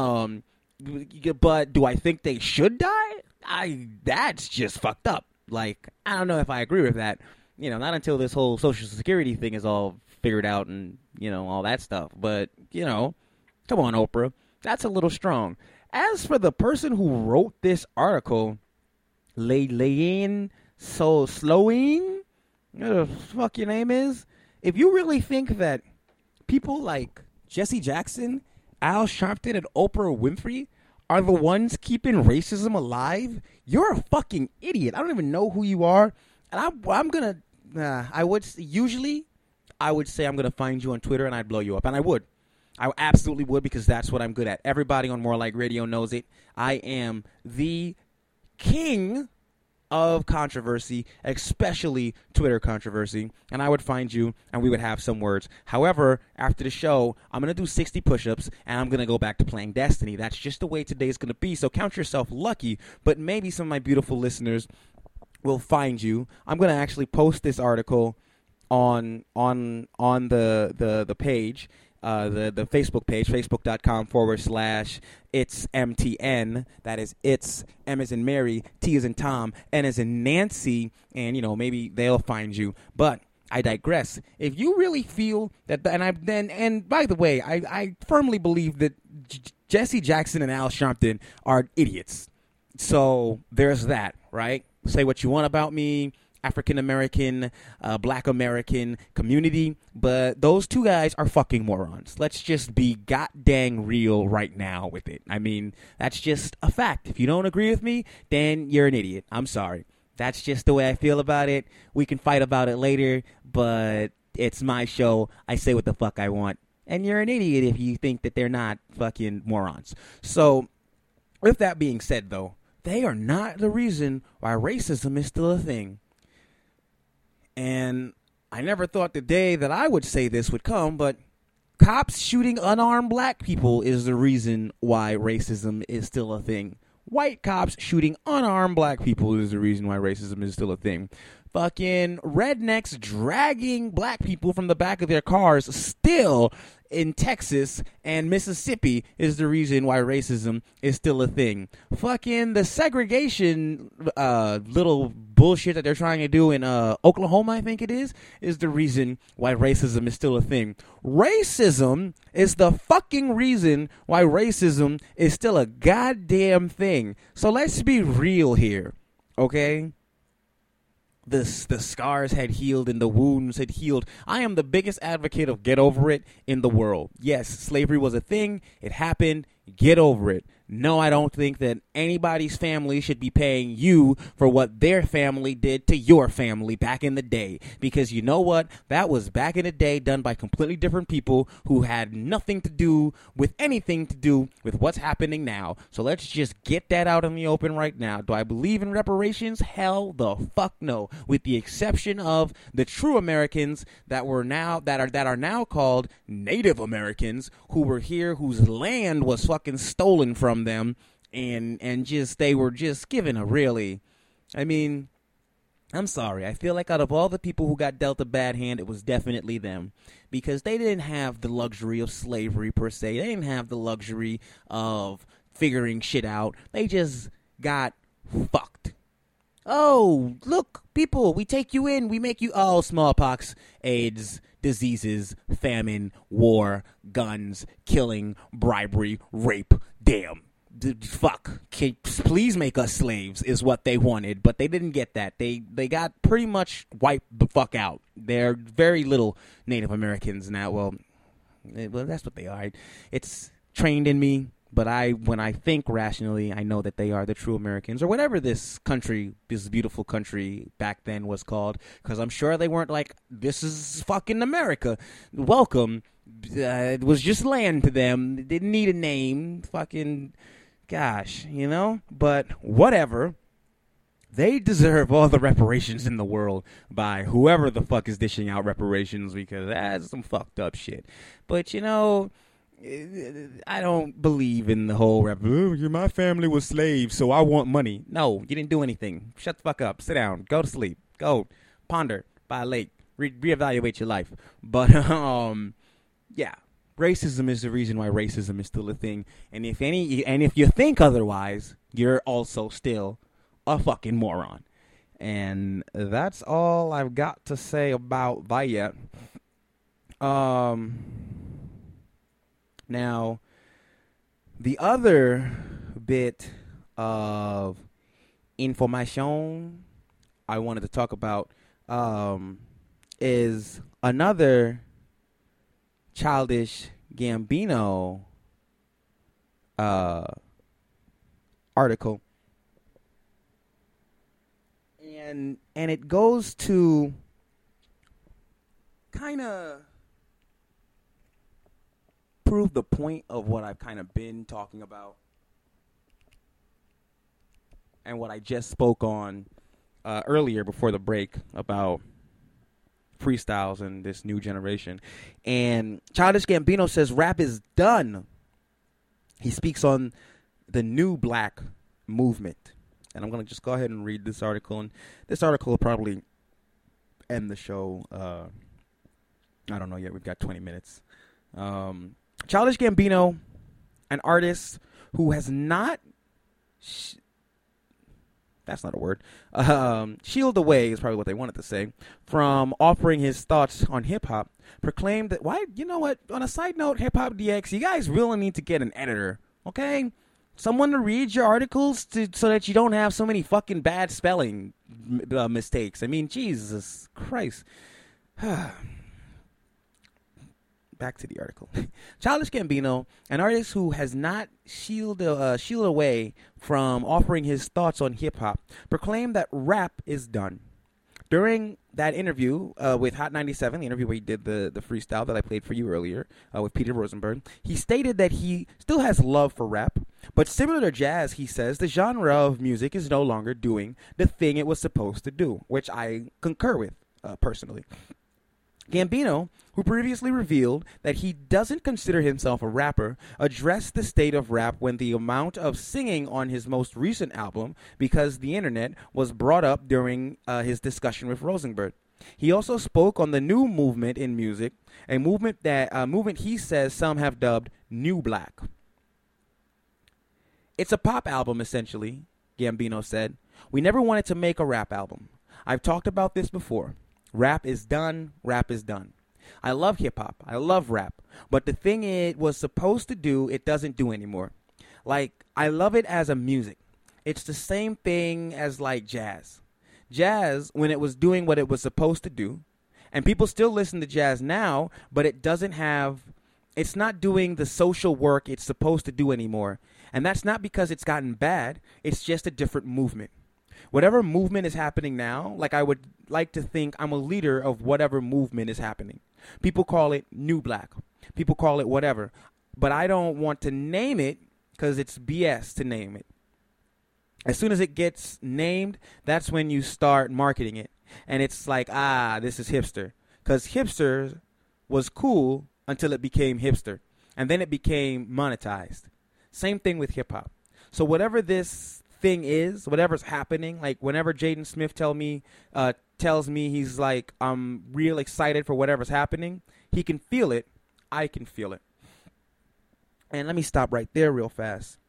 But do I think they should die? That's just fucked up. Like, I don't know if I agree with that. You know, not until this whole Social Security thing is all figured out and, you know, all that stuff. But, you know, come on, Oprah. That's a little strong. As for the person who wrote this article, Laine Sloane, whatever the fuck your name is, if you really think that people like Jesse Jackson, Al Sharpton, and Oprah Winfrey are the ones keeping racism alive, you're a fucking idiot. I don't even know who you are. And I'm going to... I would say I'm going to find you on Twitter and I'd blow you up. And I would. I absolutely would, because that's what I'm good at. Everybody on More Like Radio knows it. I am the king of controversy, especially Twitter controversy. And I would find you and we would have some words. However, after the show, I'm going to do 60 push-ups and I'm going to go back to playing Destiny. That's just the way today's going to be. So count yourself lucky. But maybe some of my beautiful listeners will find you. I'm going to actually post this article on the page, the Facebook page, facebook.com/itsmtn. That is it's M as in Mary, T as in Tom, N as in Nancy, and you know, maybe they'll find you. But I digress. If you really feel that, and by the way, I firmly believe that Jesse Jackson and Al Sharpton are idiots. So there's that, right? Say what you want about me, African American, Black American community, but those two guys are fucking morons. Let's just be goddamn real right now with it. I mean, that's just a fact. If you don't agree with me, then you're an idiot. I'm sorry. That's just the way I feel about it. We can fight about it later, but it's my show. I say what the fuck I want. And you're an idiot if you think that they're not fucking morons. So, with that being said, though, they are not the reason why racism is still a thing. And I never thought the day that I would say this would come, but cops shooting unarmed black people is the reason why racism is still a thing. White cops shooting unarmed black people is the reason why racism is still a thing. Fucking rednecks dragging black people from the back of their cars still in Texas and Mississippi is the reason why racism is still a thing. Fucking the segregation little bullshit that they're trying to do in Oklahoma, I think it is the reason why racism is still a thing. Racism is the fucking reason why racism is still a goddamn thing. So let's be real here, okay? The scars had healed and the wounds had healed. I am the biggest advocate of get over it in the world. Yes, slavery was a thing. It happened. Get over it. No, I don't think that anybody's family should be paying you for what their family did to your family back in the day. Because you know what? That was back in the day done by completely different people who had nothing to do with anything to do with what's happening now. So let's just get that out in the open right now. Do I believe in reparations? Hell the fuck no. With the exception of the true Americans that are now called Native Americans, who were here, whose land was fucking stolen from them, and just they were just given a really, I mean, I'm sorry, I feel like out of all the people who got dealt a bad hand, it was definitely them, because they didn't have the luxury of slavery per se. They didn't have the luxury of figuring shit out. They just got fucked. Oh, look, people, we take you in, we make you, oh, smallpox, AIDS, diseases, famine, war, guns, killing, bribery, rape, damn. Fuck. Please make us slaves is what they wanted, but they didn't get that. They got pretty much wiped the fuck out. They're very little Native Americans now. Well, that's what they are. It's trained in me, but when I think rationally, I know that they are the true Americans, or whatever this country, this beautiful country back then was called, because I'm sure they weren't like, this is fucking America. Welcome It was just land to them. They didn't need a name. Fucking gosh, you know? But whatever. They deserve all the reparations in the world by whoever the fuck is dishing out reparations, because that's some fucked up shit. But, you know, I don't believe in the whole my family was slaves, so I want money. No, you didn't do anything. Shut the fuck up. Sit down. Go to sleep. Go ponder by a lake. Reevaluate your life. But, yeah. Racism is the reason why racism is still a thing. And if you think otherwise, you're also still a fucking moron. And that's all I've got to say about that. Now, the other bit of information I wanted to talk about is another Childish Gambino article. And it goes to kind of prove the point of what I've kind of been talking about and what I just spoke on earlier before the break about freestyles and this new generation. And Childish Gambino says rap is done. He speaks on the new black movement. And I'm going to just go ahead and read this article. And this article will probably end the show. I don't know yet. We've got 20 minutes. Childish Gambino, an artist who has not... that's not a word. Shielded away is probably what they wanted to say. From offering his thoughts on hip-hop. Proclaimed that... Why? You know what? On a side note, Hip Hop DX, you guys really need to get an editor. Okay? Someone to read your articles so that you don't have so many fucking bad spelling mistakes. I mean, Jesus Christ. Back to the article. Childish Gambino, an artist who has not shielded away from offering his thoughts on hip-hop, proclaimed that rap is done. During that interview with Hot 97, the interview where he did the freestyle that I played for you earlier with Peter Rosenberg, he stated that he still has love for rap, but similar to jazz, he says, the genre of music is no longer doing the thing it was supposed to do, which I concur with personally. Gambino, who previously revealed that he doesn't consider himself a rapper, addressed the state of rap when the amount of singing on his most recent album, Because the Internet, was brought up during his discussion with Rosenberg. He also spoke on the new movement in music, a movement he says some have dubbed New Black. It's a pop album, essentially, Gambino said. We never wanted to make a rap album. I've talked about this before. Rap is done. Rap is done. I love hip-hop. I love rap. But the thing it was supposed to do, it doesn't do anymore. Like, I love it as a music. It's the same thing as, like, jazz. Jazz, when it was doing what it was supposed to do, and people still listen to jazz now, but it's not doing the social work it's supposed to do anymore. And that's not because it's gotten bad. It's just a different movement. Whatever movement is happening now, like I would like to think I'm a leader of whatever movement is happening. People call it New Black. People call it whatever. But I don't want to name it because it's BS to name it. As soon as it gets named, that's when you start marketing it. And it's like, this is hipster. Because hipster was cool until it became hipster. And then it became monetized. Same thing with hip-hop. So whatever this thing is, whatever's happening, like whenever Jaden Smith tells me he's like, I'm real excited for whatever's happening, he can feel it. I can feel it. And let me stop right there real fast.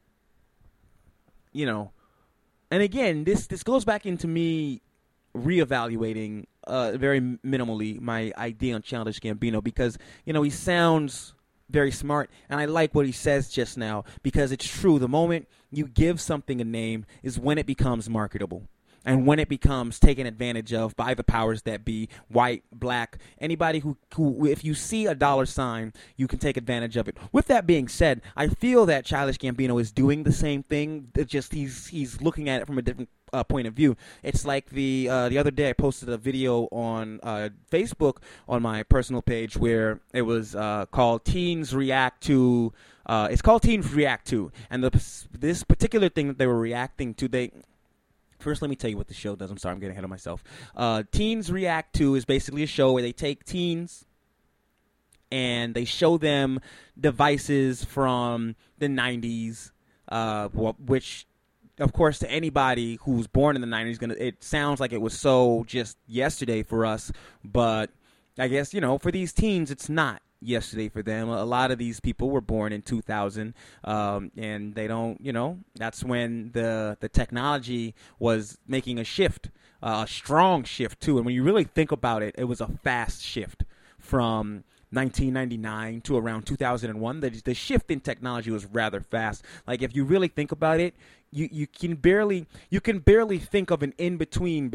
You know, and again, this goes back into me reevaluating very minimally my idea on Childish Gambino because, you know, he sounds very smart, and I like what he says just now because it's true. The moment you give something a name is when it becomes marketable. And when it becomes taken advantage of by the powers that be, white, black, anybody who if you see a dollar sign, you can take advantage of it. With that being said, I feel that Childish Gambino is doing the same thing. Just he's looking at it from a different point of view. It's like the other day I posted a video on Facebook on my personal page where it was called Teens React to. It's called Teens React to, and this particular thing that they were reacting to, First, let me tell you what the show does. I'm sorry, I'm getting ahead of myself. Teens React To is basically a show where they take teens and they show them devices from the 90s, which, of course, to anybody who's born in the 90s, it sounds like it was so just yesterday for us. But I guess, for these teens, it's not yesterday for them. A lot of these people were born in 2000, and they don't, that's when the technology was making a shift, a strong shift too. And when you really think about it, it was a fast shift from 1999 to around 2001. The shift in technology was rather fast. Like, if you really think about it, you can barely think of an in between,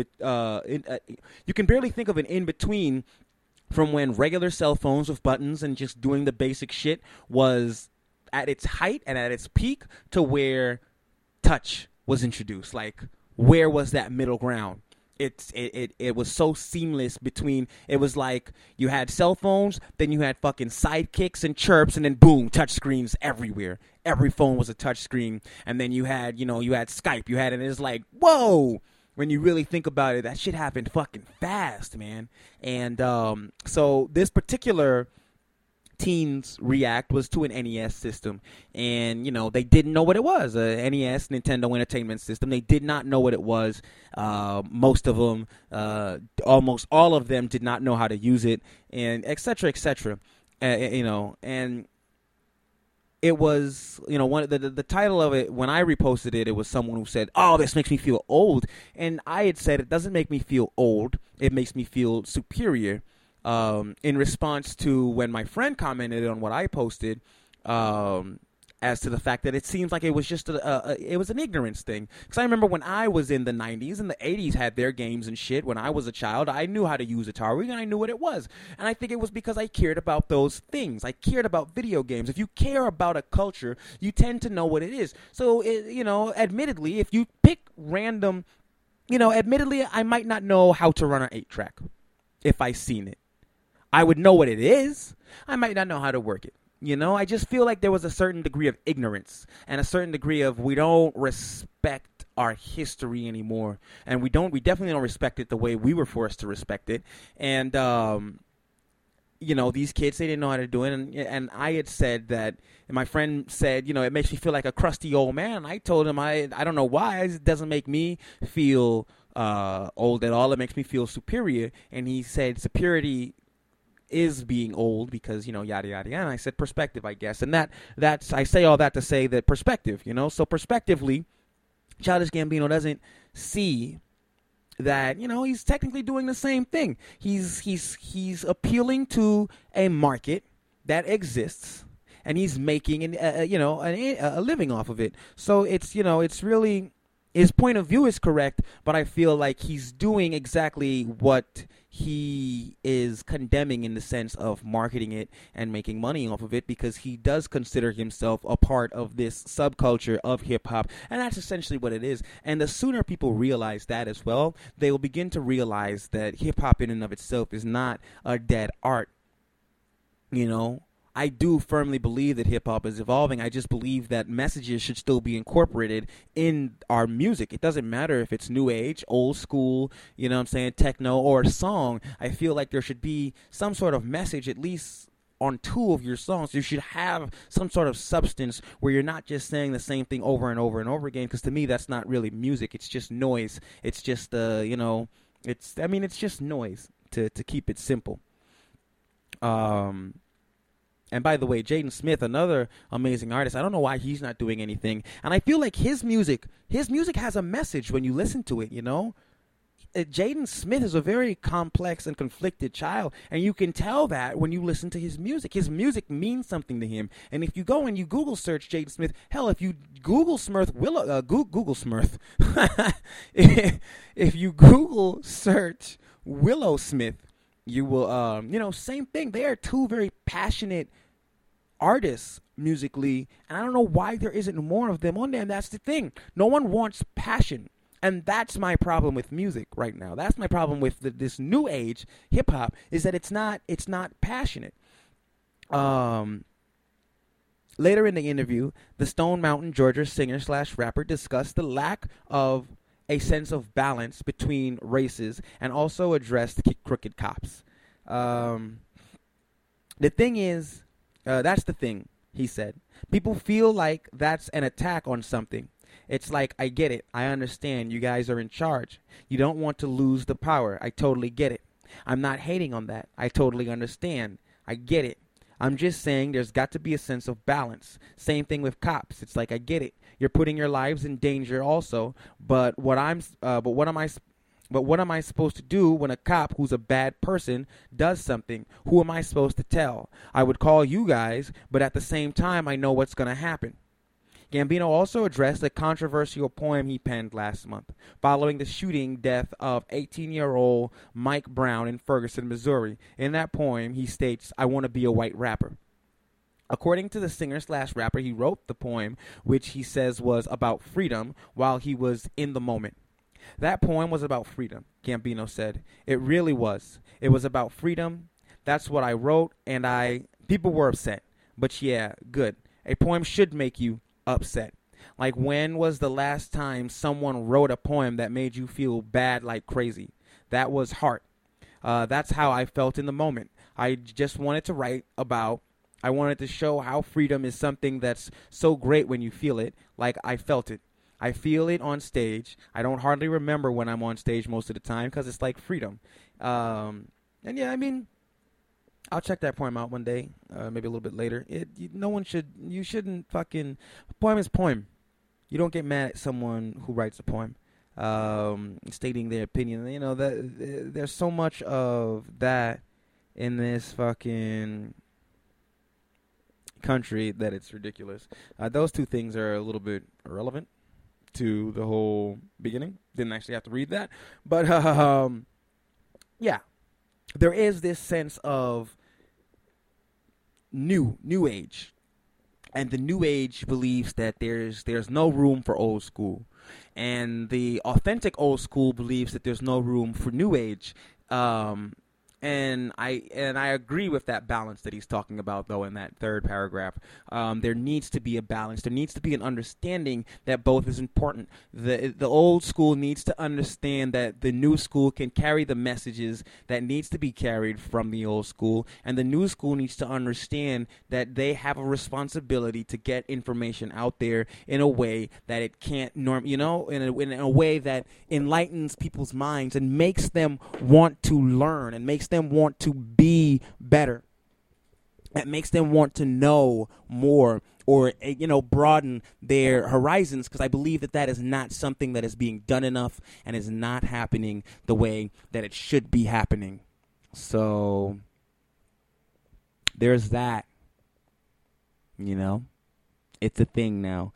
you can barely think of an in between from when regular cell phones with buttons and just doing the basic shit was at its height and at its peak to where touch was introduced. Like, where was that middle ground? It was so seamless between, it was like you had cell phones, then you had fucking sidekicks and chirps, and then boom, touch screens everywhere. Every phone was a touch screen. And then you had Skype, and it's like, whoa. When you really think about it, that shit happened fucking fast, man. And so this particular Teens React was to an NES system. And, they didn't know what it was. A NES, Nintendo Entertainment System. They did not know what it was. Most of them, almost all of them did not know how to use it. And et cetera, et cetera. And it was, one of the title of it, when I reposted it, it was someone who said, "Oh, this makes me feel old." And I had said, it doesn't make me feel old. It makes me feel superior. In response to when my friend commented on what I posted, as to the fact that it seems like it was just it was an ignorance thing. Because I remember when I was in the 90s and the 80s had their games and shit. When I was a child, I knew how to use Atari and I knew what it was. And I think it was because I cared about those things. I cared about video games. If you care about a culture, you tend to know what it is. So, admittedly, if you pick random, admittedly, I might not know how to run an 8-track if I seen it. I would know what it is. I might not know how to work it. I just feel like there was a certain degree of ignorance and a certain degree of we don't respect our history anymore. And we definitely don't respect it the way we were forced to respect it. And, these kids, they didn't know how to do it. And I had said that, and my friend said, it makes me feel like a crusty old man. I told him I don't know why. It doesn't make me feel old at all. It makes me feel superior. And he said superiority is being old because, yada, yada, yada. And I said perspective, I guess. And that's I say all that to say that perspective, So prospectively, Childish Gambino doesn't see that, he's technically doing the same thing. He's appealing to a market that exists, and he's making a living off of it. So it's really, his point of view is correct, but I feel like he's doing exactly what he is condemning in the sense of marketing it and making money off of it, because he does consider himself a part of this subculture of hip-hop, and that's essentially what it is. And the sooner people realize that as well, they will begin to realize that hip-hop in and of itself is not a dead art. I do firmly believe that hip-hop is evolving. I just believe that messages should still be incorporated in our music. It doesn't matter if it's new age, old school, techno, or song. I feel like there should be some sort of message, at least on 2 of your songs. You should have some sort of substance where you're not just saying the same thing over and over and over again, because to me, that's not really music. It's just noise. It's just, it's just noise, to keep it simple. And by the way, Jaden Smith, another amazing artist, I don't know why he's not doing anything. And I feel like his music has a message when you listen to it, Jaden Smith is a very complex and conflicted child, and you can tell that when you listen to his music. His music means something to him, and if you go and you Google search Jaden Smith, hell, if you Google Smurf, Google Smurf, if you Google search Willow Smith, you will, same thing. They are two very passionate artists musically, and I don't know why there isn't more of them on there, and that's the thing. No one wants passion. And that's my problem with music right now. That's my problem with this new age hip hop, is that it's not passionate. Later in the interview, the Stone Mountain, Georgia singer/rapper discussed the lack of a sense of balance between races and also addressed crooked cops. The thing is, that's the thing, he said. People feel like that's an attack on something. It's like, I get it. I understand. You guys are in charge. You don't want to lose the power. I totally get it. I'm not hating on that. I totally understand. I get it. I'm just saying there's got to be a sense of balance. Same thing with cops. It's like, I get it. You're putting your lives in danger also. But what am I supposed to do when a cop who's a bad person does something? Who am I supposed to tell? I would call you guys, but at the same time, I know what's going to happen. Gambino also addressed a controversial poem he penned last month following the shooting death of 18-year-old Mike Brown in Ferguson, Missouri. In that poem, he states, "I want to be a white rapper." According to the singer/rapper, he wrote the poem, which he says was about freedom while he was in the moment. That poem was about freedom, Gambino said. It really was. It was about freedom. That's what I wrote, and people were upset. But yeah, good. A poem should make you upset. Like, when was the last time someone wrote a poem that made you feel bad like crazy? That was heart. That's how I felt in the moment. I just wanted to write about, I wanted to show how freedom is something that's so great when you feel it, like I felt it. I feel it on stage. I don't hardly remember when I'm on stage most of the time because it's like freedom. And yeah, I mean, I'll check that poem out one day, maybe a little bit later. You shouldn't fucking, poem is poem. You don't get mad at someone who writes a poem, stating their opinion. You know, there's so much of that in this fucking country that it's ridiculous. Those two things are a little bit irrelevant to the whole beginning. Didn't actually have to read that. But, yeah. There is this sense of new age, and the new age believes that there's no room for old school, and the authentic old school believes that there's no room for new age. And I agree with that balance that he's talking about, though, in that third paragraph. There needs to be a balance. There needs to be an understanding that both is important. The old school needs to understand that the new school can carry the messages that needs to be carried from the old school, and the new school needs to understand that they have a responsibility to get information out there in a way that it can't in a way that enlightens people's minds and makes them want to learn and makes them want to be better. It makes them want to know more, or broaden their horizons, because I believe that is not something that is being done enough and is not happening the way that it should be happening. So there's that. It's a thing now.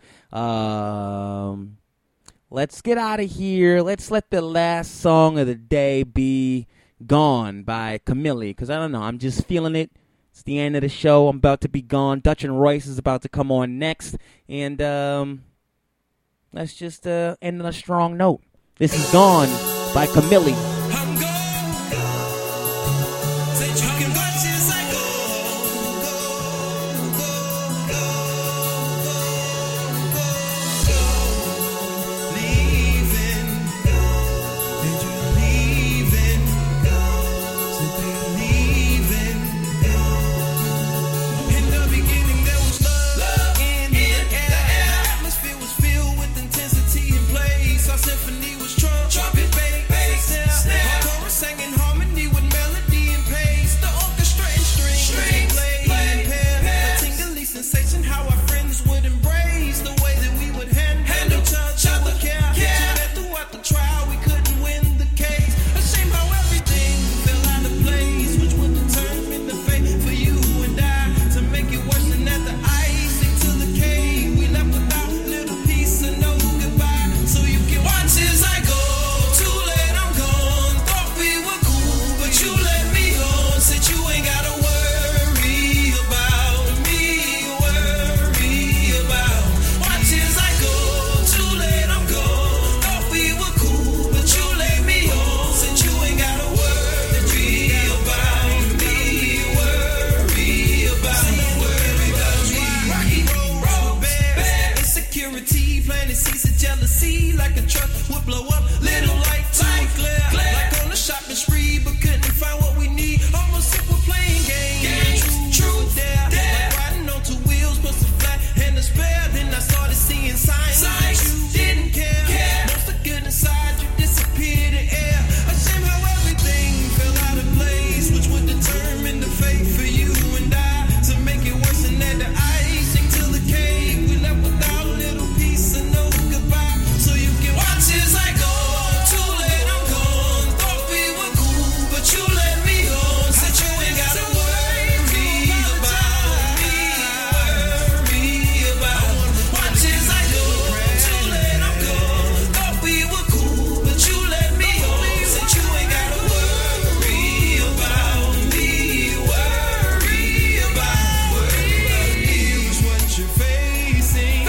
Let's get out of here. Let's let the last song of the day be Gone by Camille, because I don't know, I'm just feeling it. It's the end of the show. I'm about to be gone. Dutch and Royce is about to come on next, and let's just end on a strong note. This is Gone by Camille. Symphony was drunk, drop it, bass, planted seeds of jealousy, like a truck would blow up. Little light to glare, like on a shopping spree, but couldn't find what we need. Almost if we're playing games. True, dare. Like riding on two wheels, busting flat and a spare. Then I started seeing signs that you didn't care. Most of good inside, you disappeared in air. A shame how everything fell out of place, which would determine the fate for you and I. To make it worse than that, the icing till the cake. We left without a little piece of no goodbye. So you can watch as I go. Too late, I'm gone. Thought we were cool, but you let me on. Said you ain't gotta worry about me. Worry about. Watch as I go. Too late, I'm gone. Thought we were cool, but you let me on. Said you ain't gotta worry about me. Worry about me. What you're facing.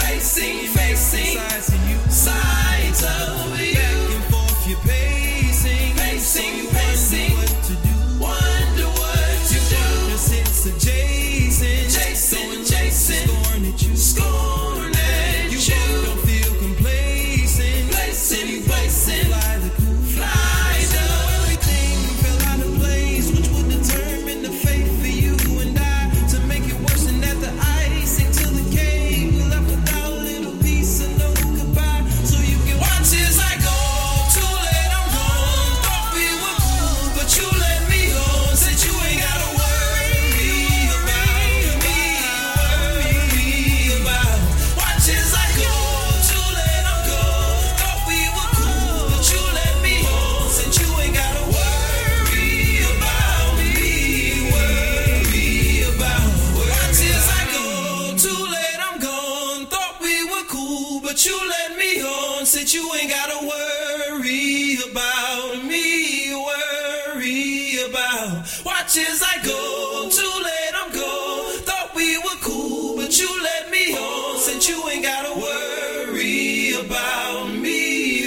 Sides of you. Back and forth you're pacing. What to do. Wonder what to do. Just hits adjacent. Chasing. Scorn at you. Don't feel complacent. Fly the cool. Everything fell out of place, which would determine the fate for you and I. To make it worse than that, the icing till the cake. We left without a little piece of no goodbye. So you can watch as I go. Too late, I'm gone. Thought we were cool, but you let me on. Said you ain't gotta worry about me. Worry about. Watch as I go. Too late, I'm gone. Thought we were cool, but you let me on. Said you ain't gotta worry about me. Worry about. Watch as I go. Too late, I'm gone. Thought we were cool, but you let me on. Said you ain't gotta worry about me. Worry about. Watch as I go. Too late, I'm gone. Thought we were cool, but you let me on. Said you ain't gotta worry about me.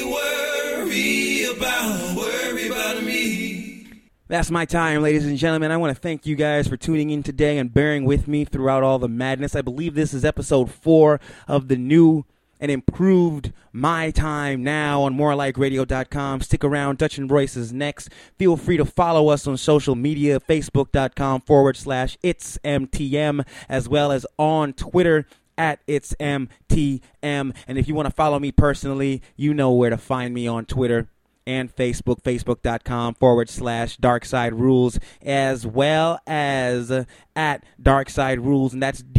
Worry about me. That's my time, ladies and gentlemen. I want to thank you guys for tuning in today and bearing with me throughout all the madness. I believe this is episode 4 of the new and improved My Time Now on morelikeradio.com. Stick around. Dutch and Royce is next. Feel free to follow us on social media, facebook.com/itsmtm, as well as on Twitter @itsmtm. And if you want to follow me personally, you know where to find me on Twitter and Facebook, facebook.com/DarksideRules, as well as @DarksideRules, and that's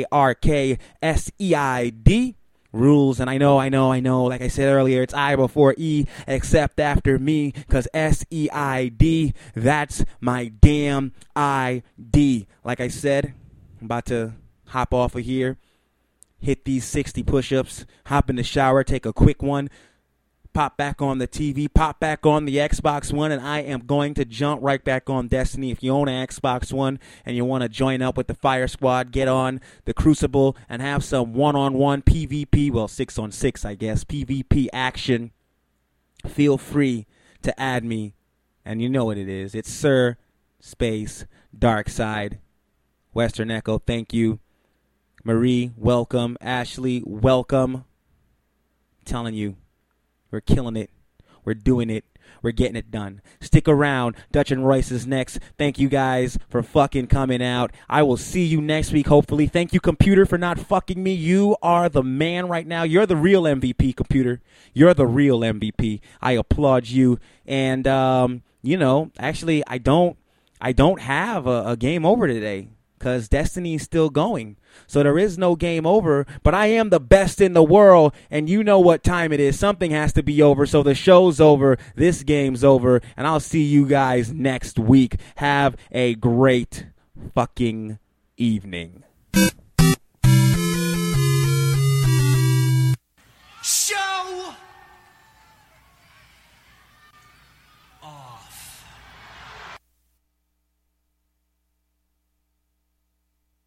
DARKSEID Rules. And I know, like I said earlier, it's I before E, except after me, because SEID, that's my damn ID. Like I said, I'm about to hop off of here, hit these 60 push-ups, hop in the shower, take a quick one, pop back on the TV, pop back on the Xbox One, and I am going to jump right back on Destiny. If you own an Xbox One and you want to join up with the Fire Squad, get on the Crucible and have some one-on-one PvP, well, 6-on-6, I guess, PvP action. Feel free to add me, and you know what it is. It's Sir Space Darkside. Western Echo, thank you. Marie, welcome. Ashley, welcome. I'm telling you, we're killing it. We're doing it. We're getting it done. Stick around. Dutch and Royce is next. Thank you guys for fucking coming out. I will see you next week, hopefully. Thank you, computer, for not fucking me. You are the man right now. You're the real MVP, computer. You're the real MVP. I applaud you. And, actually, I don't have a game over today, because Destiny is still going. So there is no game over, but I am the best in the world, and you know what time it is. Something has to be over, so the show's over, this game's over, and I'll see you guys next week. Have a great fucking evening.